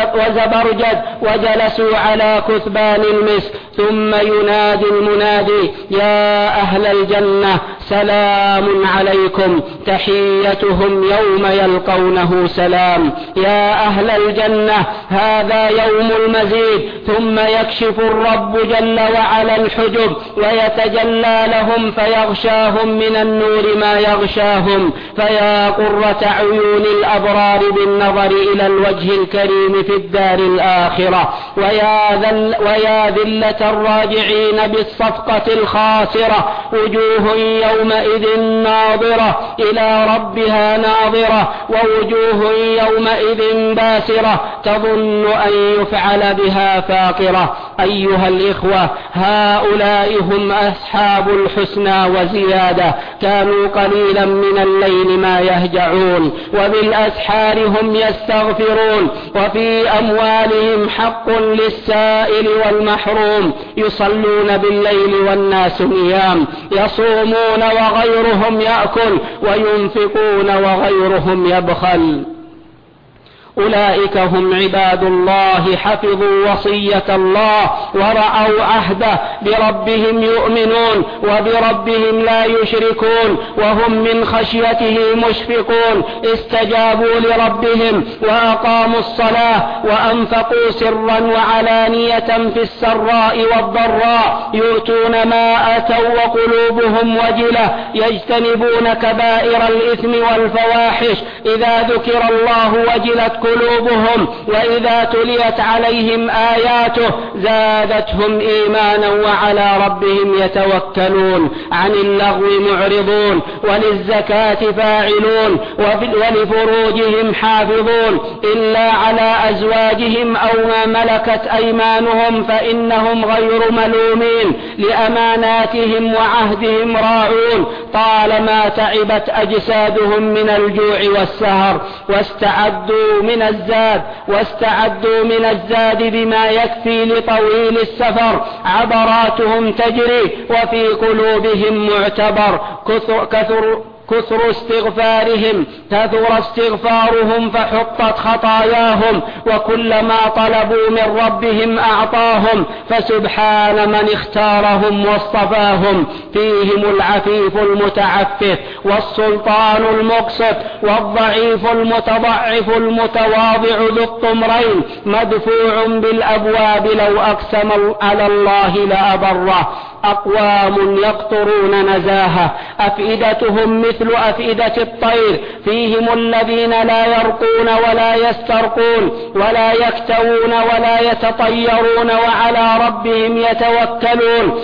A: وزبرجد، وجلسوا على كثبان المسك. ثم ينادي المنادي يا أهل الجنة سلام عليكم، تحيتهم يوم يلقونه سلام. يا أهل الجنة هذا يوم المزيد. ثم يكشف الرب جل وعلا الحجب ويتجلى لهم فيغشاهم من النور ما يغشاهم، فيا قرة عيون الأبرار بالنظر إلى الوجه الكريم في الدار الآخرة، ويا, ذل ويا ذلة الراجعين بالصفقة الخاسرة. وجوه يومئذ ناظرة إلى ربها ناظرة، ووجوه يومئذ باسرة تظن أن يفعل بها فاقرة. أيها الإخوة، هؤلاء هم أصحاب الحسنى وزيادة، كانوا قليلا من الليل ما يهجعون، وبالأسحار هم يستغفرون، وفي أموالهم حق للسائل والمحروم، يصلون بالليل والناس نيام، يصومون وغيرهم يأكل، وينفقون وغيرهم يبخل. أولئك هم عباد الله حفظوا وصية الله ورعوا عهده، بربهم يؤمنون وبربهم لا يشركون، وهم من خشيته مشفقون. استجابوا لربهم وأقاموا الصلاة وأنفقوا سرا وعلانية في السراء والضراء، يؤتون ما آتوا وقلوبهم وجلة، يجتنبون كبائر الإثم والفواحش، إذا ذكر الله وجلت قلوبهم، وإذا تليت عليهم آياته زادتهم إيمانا وعلى ربهم يتوكلون. عن اللغو معرضون، وللزكاة فاعلون، ولفروجهم حافظون، إلا على أزواجهم أو ما ملكت أيمانهم فإنهم غير ملومين، لأماناتهم وعهدهم راعون، طالما تعبت أجسادهم من الجوع والسهر، واستعدوا من الزاد واستعدوا من الزاد بما يكفي لطويل السفر. عبراتهم تجري وفي قلوبهم معتبر، كثر, كثر كثر استغفارهم كثر استغفارهم فحطت خطاياهم، وكلما طلبوا من ربهم أعطاهم، فسبحان من اختارهم واصطفاهم. فيهم العفيف المتعفف، والسلطان المقسط، والضعيف المتضعف، المتواضع ذو الطمرين، مدفوع بالأبواب، لو أقسم على الله لأبره. أقوام يقطرون نزاهة، أفئدتهم مثل أفئدة الطير، فيهم الذين لا يرقون ولا يسترقون ولا يكتوون ولا يتطيرون، وعلى ربهم يتوكلون،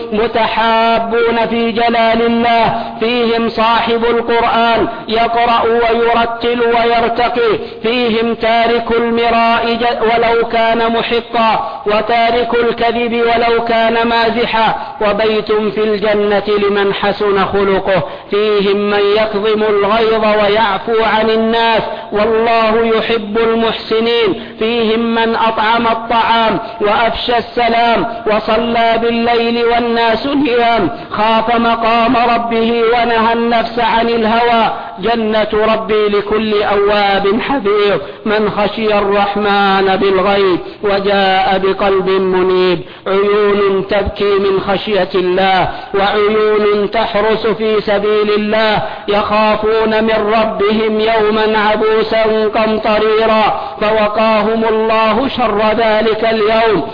A: متحابون في جلال الله. فيهم صاحب القرآن يقرأ ويرتل ويرتقي، فيهم تارك المراء ولو كان محقا، وتارك الكذب ولو كان مازحا. وبيت في الجنة لمن حسن خلقه، فيهم من يكظم الغيظ ويعفو عن الناس، والله يحب المحسنين. فيهم من أطعم الطعام وأفشى السلام، وصلى بالليل والناس نيام، خاف مقام ربه ونهى النفس عن الهوى. جنة ربي لكل أواب حفيظ، من خشي الرحمن بالغيب وجاء بقلب منيب. عيون تبكي من خشية الله، وعيون تحرس في سبيل الله، يخافون من ربهم يوما عبوسا قمطريرا، فوقاهم الله شر ذلك اليوم،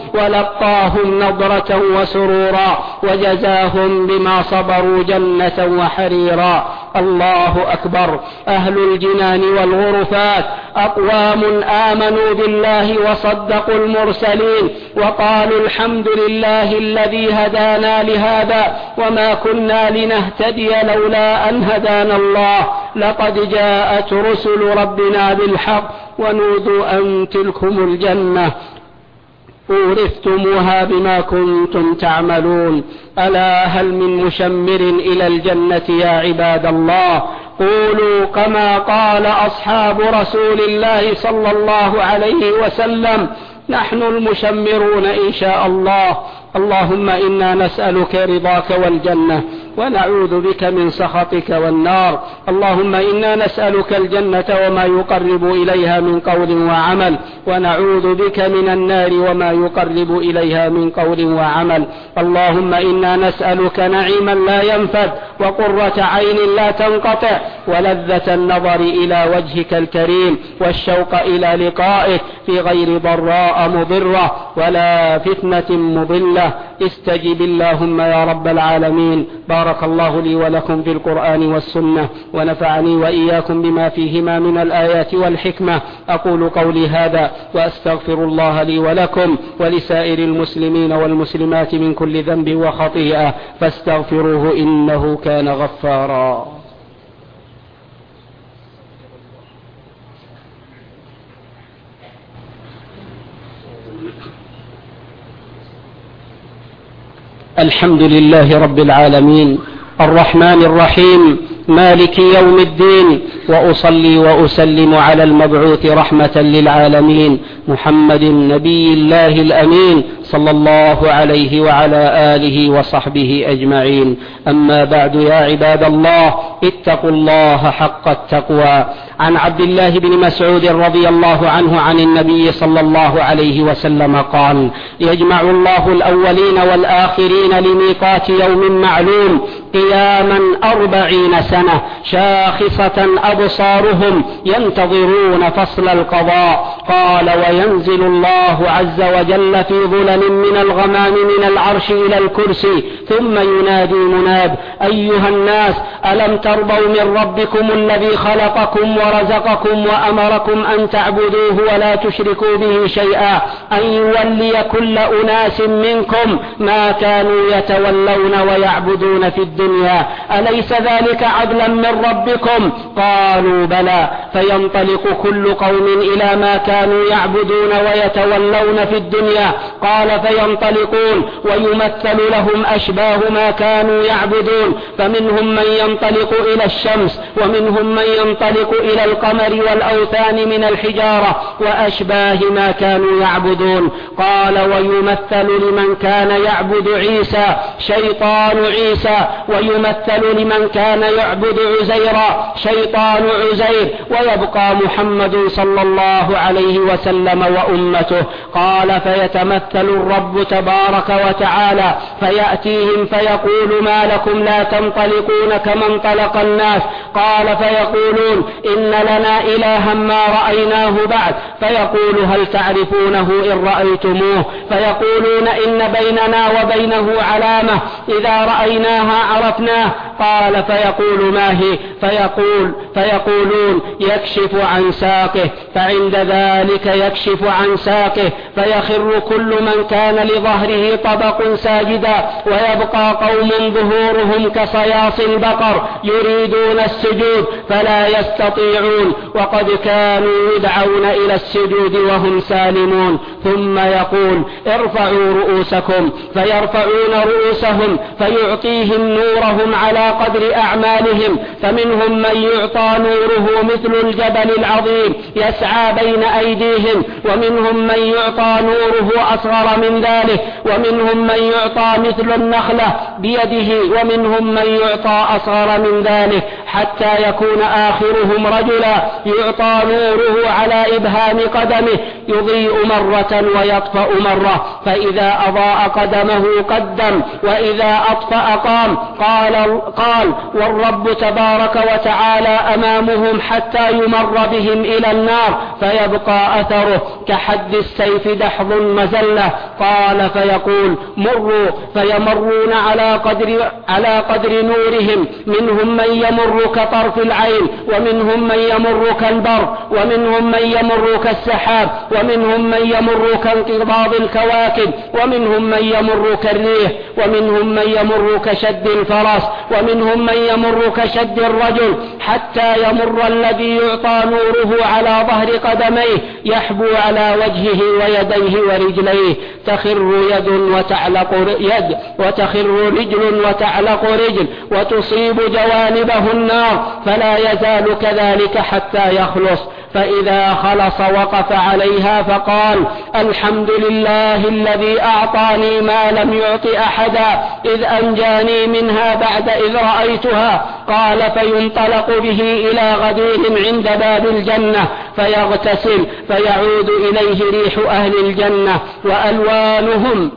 A: ولقاهم نضرة وسرورا، وجزاهم بما صبروا جنة وحريرا. الله أكبر. أهل الجنان والغرفات أقوام آمنوا بالله وصدقوا المرسلين، وقالوا الحمد لله الذي هدانا لهذا وما كنا لنهتدي لولا أن هدانا الله، لقد جاءت رسل ربنا بالحق، ونودوا أن تلكم الجنة أورثتموها بما كنتم تعملون. ألا هل من مشمر إلى الجنة يا عباد الله؟ قولوا كما قال أصحاب رسول الله صلى الله عليه وسلم: نحن المشمرون إن شاء الله. اللهم إنا نسألك رضاك والجنة، ونعوذ بك من سخطك والنار. اللهم إنا نسألك الجنة وما يقرب إليها من قول وعمل، ونعوذ بك من النار وما يقرب إليها من قول وعمل. اللهم إنا نسألك نعيما لا ينفد، وقرة عين لا تنقطع، ولذة النظر إلى وجهك الكريم، والشوق إلى لقائك في غير ضراء مضرة ولا فتنة مضلة. استجب اللهم يا رب العالمين. بارك الله لي ولكم في القرآن والسنة، ونفعني وإياكم بما فيهما من الآيات والحكمة. أقول قولي هذا وأستغفر الله لي ولكم ولسائر المسلمين والمسلمات من كل ذنب وخطيئة، فاستغفروه إنه كان غفارا. الحمد لله رب العالمين، الرحمن الرحيم، مالك يوم الدين، وأصلي وأسلم على المبعوث رحمة للعالمين محمد نبي الله الأمين صلى الله عليه وعلى آله وصحبه أجمعين. أما بعد، يا عباد الله، اتقوا الله حق التقوى. عن عبد الله بن مسعود رضي الله عنه عن النبي صلى الله عليه وسلم قال: يجمع الله الأولين والآخرين لميقات يوم معلوم قياما أربعين سنة شاخصة أبصارهم ينتظرون فصل القضاء. قال: وينزل الله عز وجل في ظلل من الغمام من العرش إلى الكرسي، ثم ينادي مناد: أيها الناس، ألم ترضوا من ربكم الذي خلقكم ورزقكم وأمركم أن تعبدوه ولا تشركوا به شيئا، أن يولي كل أناس منكم ما كانوا يتولون ويعبدون في الدنيا، أليس ذلك عدلا من ربكم؟ قالوا: بلى. فينطلق كل قوم إلى ما كانوا يعبدون ويتولون في الدنيا. قال: فينطلقون ويمثل لهم أشباه ما كانوا يعبدون، فمنهم من ينطلق إلى الشمس، ومنهم من ينطلق إلى القمر والأوثان من الحجارة وأشباه ما كانوا يعبدون. قال: ويمثل لمن كان يعبد عيسى شيطان عيسى، ويمثل لمن كان يعبد عزيرا شيطان عزير، ويبقى محمد صلى الله عليه وسلم وأمته. قال: فيتمثل الرب تبارك وتعالى فيأتيهم فيقول: ما لكم لا تنطلقون كما انطلق الناس؟ قال: فيقولون: إن لنا إلها ما رأيناه بعد. فيقول: هل تعرفونه إن رأيتموه؟ فيقولون: إن بيننا وبينه علامة إذا رأيناها عرفناه. قال: فيقول: ما هي؟ فيقول فيقولون: يكشف عن ساقه. فعند ذلك يكشف عن ساقه فيخر كل من كان لظهره طبق ساجدا، ويبقى قوم ظهورهم كصياص البقر يريدون السجود فلا يستطيعون، وقد كانوا يدعون إلى السجود وهم سالمون. ثم يقول: ارفعوا رؤوسكم. فيرفعون رؤوسهم فيعطيهم نورهم على قدر أعمالهم، فمنهم من يعطى نوره مثل الجبل العظيم يسعى بين أيديهم، ومنهم من يعطى نوره أصغر من ذلك، ومنهم من يعطى مثل النخلة بيده، ومنهم من يعطى أصغر من ذلك، حتى يكون آخرهم رجلا يعطى نوره على إبهام قدمه يضيء مرة ويطفأ مرة، فإذا أضاء قدمه قدم، وإذا أطفأ قام. قال, قال والرب تبارك وتعالى أمامهم حتى يمر بهم إلى النار فيبقى أثره كحد السيف دحض مزلة. قال: فيقول: مروا. فيمرون على قدر, على قدر نورهم، منهم من يمر كطرف العين، ومنهم من يمر كالبر، ومنهم من يمر كالسحاب، ومنهم من يمر كانقباض الكواكب، ومنهم من يمر كالريح، ومنهم من يمر كشد الفرس، ومنهم من يمر كشد الرجل، حتى يمر الذي يعطى نوره على ظهر قدميه يحبو على وجهه ويديه ورجليه، تخر يد وتعلق يد، وتخر رجل وتعلق رجل، وتصيب جوانبه النار، فلا يزال كذلك حتى يخلص. فإذا خلص وقف عليها فقال: الحمد لله الذي أعطاني ما لم يعط أحدا إذ أنجاني منها بعد إذ رأيتها. قال: فينطلق به إلى غدير عند باب الجنة فيغتسل، فيعود إليه ريح أهل الجنة وألوانهم،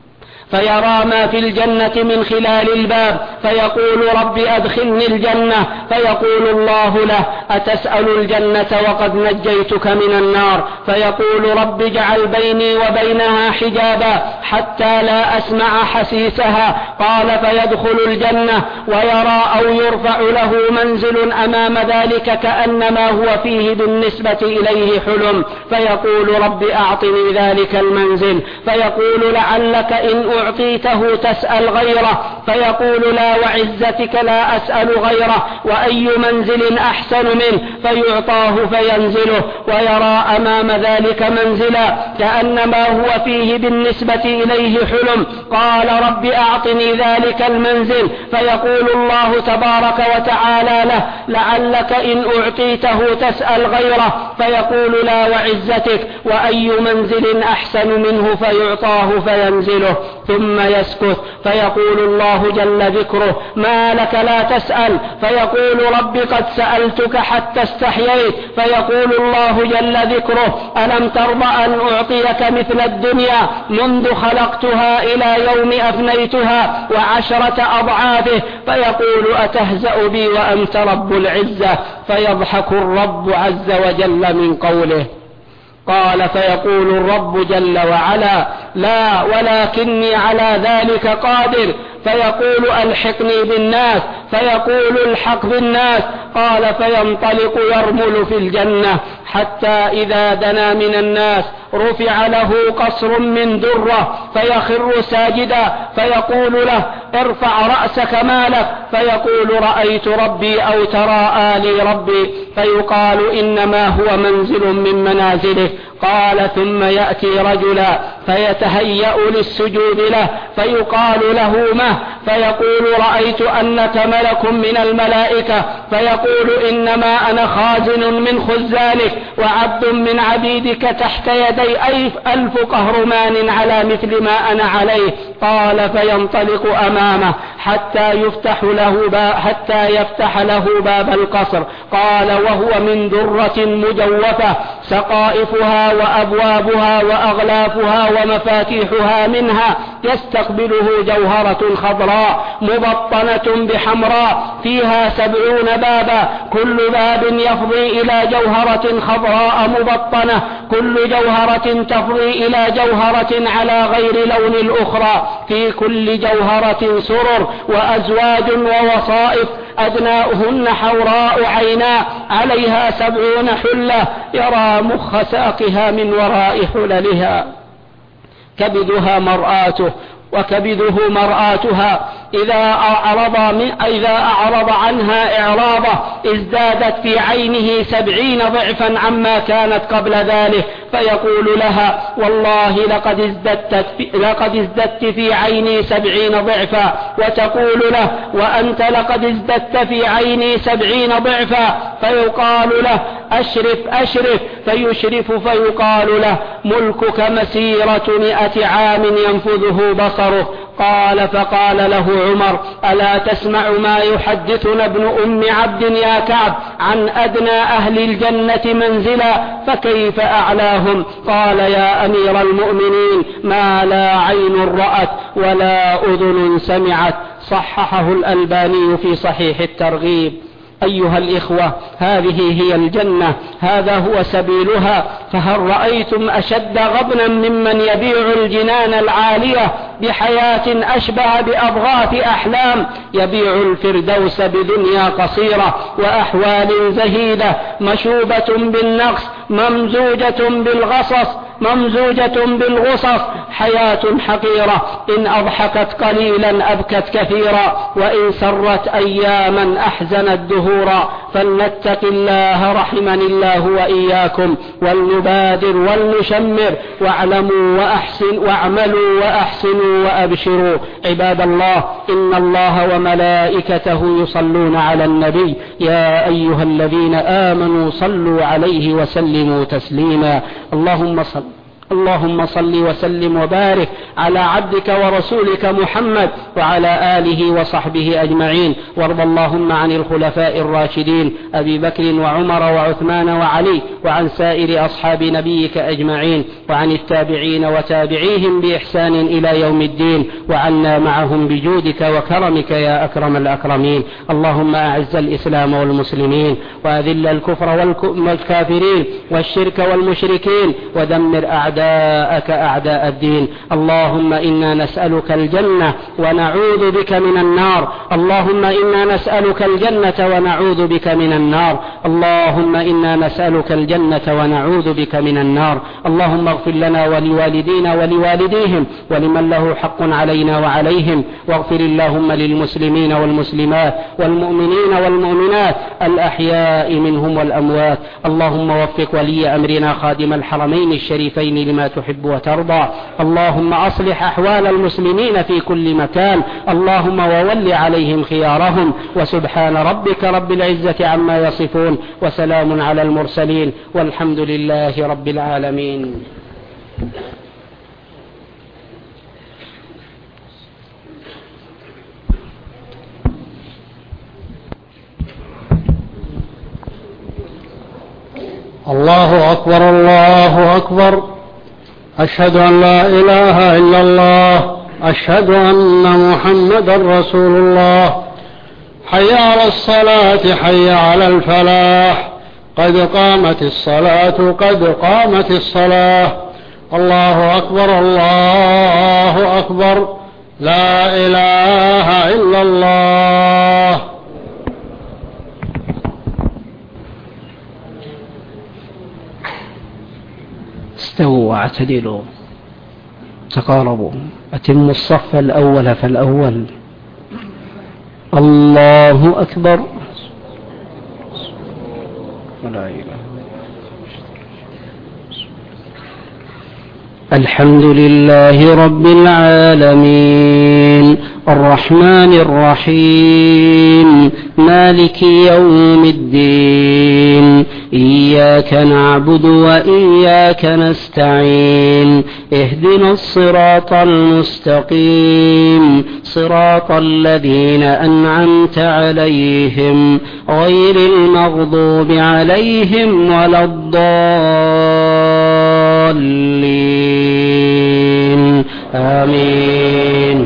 A: فيرى ما في الجنة من خلال الباب، فيقول: رب أدخلني الجنة. فيقول الله له: أتسأل الجنة وقد نجيتك من النار؟ فيقول: رب اجعل بيني وبينها حجابا حتى لا أسمع حسيسها. قال: فيدخل الجنة ويرى أو يرفع له منزل أمام ذلك كأنما هو فيه بالنسبة إليه حلم، فيقول: رب أعطني ذلك المنزل. فيقول: لعلك إن أعطيته تسأل غيره، فيقول لا وعزتك لا أسأل غيره، وأي منزل أحسن منه، فيعطاه فينزله، ويرى أمام ذلك منزلا كأنما هو فيه بالنسبة إليه حلم. قال رب أعطني ذلك المنزل، فيقول الله تبارك وتعالى له لعلك إن أعطيته تسأل غيره، فيقول لا وعزتك، وأي منزل أحسن منه، فيعطاه فينزله، ثم يسكت، فيقول الله جل ذكره ما لك لا تسأل، فيقول رب قد سألتك حتى استحييت، فيقول الله جل ذكره ألم ترضى أن أعطيك مثل الدنيا منذ خلقتها إلى يوم أفنيتها وعشرة أضعافه، فيقول أتهزأ بي وأنت رب العزة، فيضحك الرب عز وجل من قوله. قال فيقول الرب جل وعلا لا ولكني على ذلك قادر، فيقول ألحقني بالناس، فيقول الحق بالناس. قال فينطلق يرمل في الجنة حتى إذا دنا من الناس رفع له قصر من درة فيخر ساجدا، فيقول له ارفع رأسك مالك، فيقول رأيت ربي أو تراءى لي ربي، فيقال إنما هو منزل من منازله. قال ثم يأتي رجلا فيتهيأ للسجود له، فيقال له ما، فيقول رأيت أنك ملك من الملائكة، فيقول إنما أنا خازن من خزانك وعبد من عبيدك تحت يدي ألف قهرمان على مثل ما أنا عليه. قال فينطلق أمامه حتى يفتح له باب حتى يفتح له باب القصر. قال وهو من درة مجوفة سقائفها وأبوابها وأغلافها ومفاتيحها منها، يستقبله جوهرة خضراء مبطنة بحمراء فيها سبعون بابا، كل باب يفضي إلى جوهرة خضراء مبطنة، كل جوهرة تفضي إلى جوهرة على غير لون الأخرى، في كل جوهرة سرر وأزواج ووصائف أدناؤهن حوراء عينا عليها سبعون حلة يرى مخ ساقها من وراء حللها، كبدها مرآته وكبده مرآتها، إذا أعرض, من إذا أعرض عنها إعراضه ازدادت في عينه سبعين ضعفا عما كانت قبل ذلك، فيقول لها والله لقد ازددت في, لقد ازددت في عيني سبعين ضعفا، وتقول له وأنت لقد ازددت في عيني سبعين ضعفا، فيقال له أشرف أشرف، فيشرف فيقال له ملكك مسيرة مئة عام ينفذه بصره. قال فقال له عمر ألا تسمع ما يحدثنا ابن أم عبد يا كعب عن أدنى أهل الجنة منزلا فكيف أعلاهم؟ قال يا أمير المؤمنين ما لا عين رأت ولا أذن سمعت. صححه الألباني في صحيح الترغيب. أيها الإخوة هذه هي الجنة، هذا هو سبيلها، فهل رأيتم أشد غبنا ممن يبيع الجنان العالية بحياة أشبه بأضغاث أحلام، يبيع الفردوس بدنيا قصيرة وأحوال زهيدة مشوبة بالنقص ممزوجة بالغصص ممزوجة بالغصص، حياة حقيرة إن أضحكت قليلا أبكت كثيرا، وإن سرت أياما أحزنت دهورا. فلنتق الله رحمني الله وإياكم، ولنبادر ولنشمر، واعلموا وأحسن واعملوا وأحسنوا وأبشروا. عباد الله إن الله وملائكته يصلون على النبي يا أيها الذين آمنوا صلوا عليه وسلموا تسليما. اللهم صل اللهم صل وسلم وبارك على عبدك ورسولك محمد وعلى آله وصحبه أجمعين، وارض اللهم عن الخلفاء الراشدين أبي بكر وعمر وعثمان وعلي، وعن سائر أصحاب نبيك أجمعين، وعن التابعين وتابعيهم بإحسان إلى يوم الدين، وعنا معهم بجودك وكرمك يا أكرم الأكرمين. اللهم أعز الإسلام والمسلمين، وأذل الكفر والكافرين والشرك والمشركين، ودمر أعداء أعداءك أعداء الدين. اللهم إنا نسألك الجنة ونعوذ بك من النار. اللهم إنا نسألك الجنة ونعوذ بك من النار. اللهم إنا نسألك الجنة ونعوذ بك من النار. اللهم اغفر لنا ولوالدينا ولوالديهم ولمن له حق علينا وعليهم، واغفر اللهم للمسلمين والمسلمات والمؤمنين والمؤمنات الأحياء منهم والأموات. اللهم وفق ولي أمرنا خادم الحرمين الشريفين لما تحب وترضى. اللهم أصلح أحوال المسلمين في كل مكان. اللهم وول عليهم خيارهم. وسبحان ربك رب العزة عما يصفون، وسلام على المرسلين، والحمد لله رب العالمين.
B: الله أكبر الله أكبر. أشهد أن لا إله إلا الله. أشهد أن محمدا رسول الله. حي على الصلاة حي على الفلاح. قد قامت الصلاة قد قامت الصلاة. الله أكبر الله أكبر. لا إله إلا الله.
A: استووا واعتدلوا، تقاربوا، أتموا الصف الأول فالأول. الله أكبر. ولا إله. الحمد لله رب العالمين، الرحمن الرحيم، مالك يوم الدين، إياك نعبد وإياك نستعين، اهدنا الصراط المستقيم، صراط الذين أنعمت عليهم غير المغضوب عليهم ولا الضالين. آمين.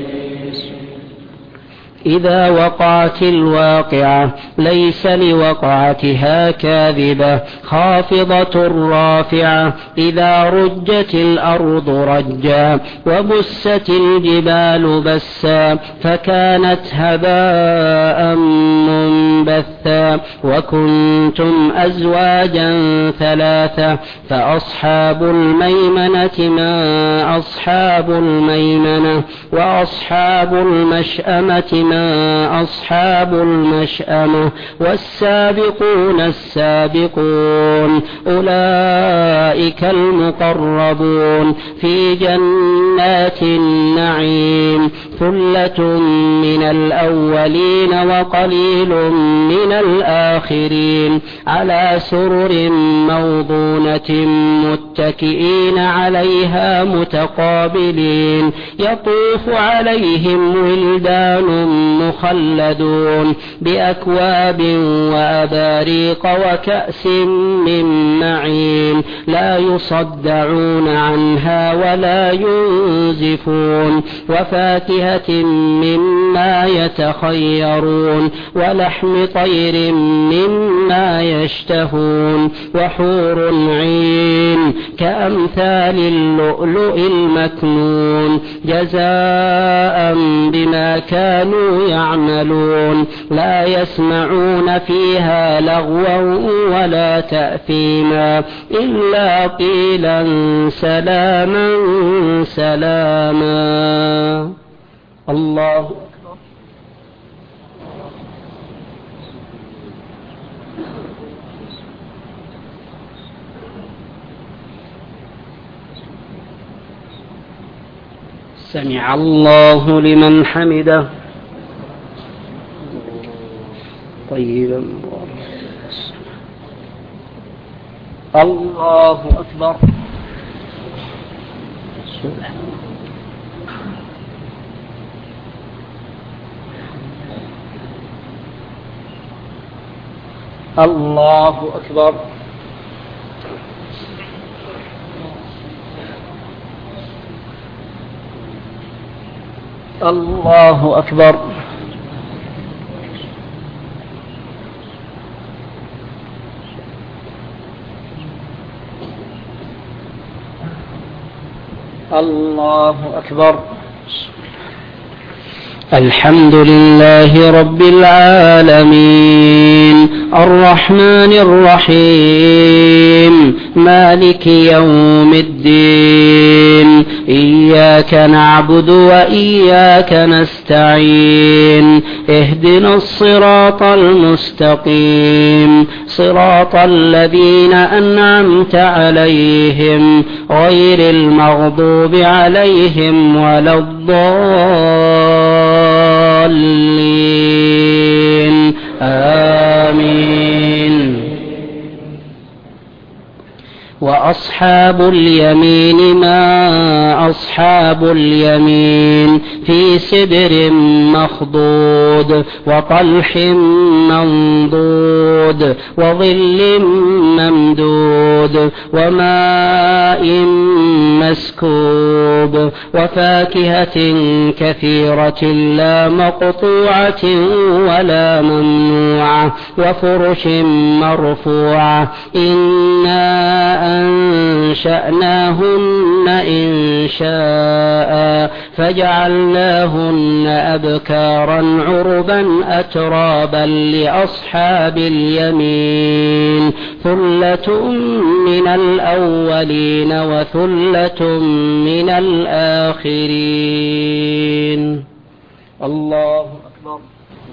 A: إذا وقعت الواقعة ليس لوقعتها كاذبة خافضة رافعة. إذا رجت الأرض رجا وبست الجبال بسا فكانت هباء منبثا. وكنتم أزواجا ثلاثة فأصحاب الميمنة ما أصحاب الميمنة، وأصحاب المشأمة ما أصحاب المشأمة، والسابقون السابقون أولئك المقربون في جنات النعيم. ثلة من الأولين وقليل من الآخرين، على سرر موضونة متكئين عليها متقابلين. يطوف عليهم ولدان مخلدون بأكواب وأباريق وكأس من معين، لا يصدعون عنها ولا ينزفون. وفاكهة مما يتخيرون، ولحم طير مما يشتهون. وحور عين كأمثال اللؤلؤ المكنون، جزاء بما كانوا يعملون. لا يسمعون فيها لغوا ولا تأثيما، إلا قيلا سلاما سلاما. الله أكبر. سمع الله لمن حمده. طيبا. الله أكبر. الله أكبر. الله أكبر. الله أكبر. الحمد لله رب العالمين الرحمن الرحيم مالك يوم الدين إياك نعبد وإياك نستعين اهدنا الصراط المستقيم صراط الذين أنعمت عليهم غير المغضوب عليهم ولا الضالين آمين. وأصحاب اليمين ما أصحاب اليمين في سدر مخضود وطلح منضود وظل ممدود وماء مسكوب وفاكهة كثيرة لا مقطوعة ولا ممنوعة وفرش مرفوعة إنا أنشأناهن إن شاء فجعلناهن أبكارا عربا أترابا لأصحاب اليمين ثلة من الأولين وثلة من الآخرين. الله أكبر.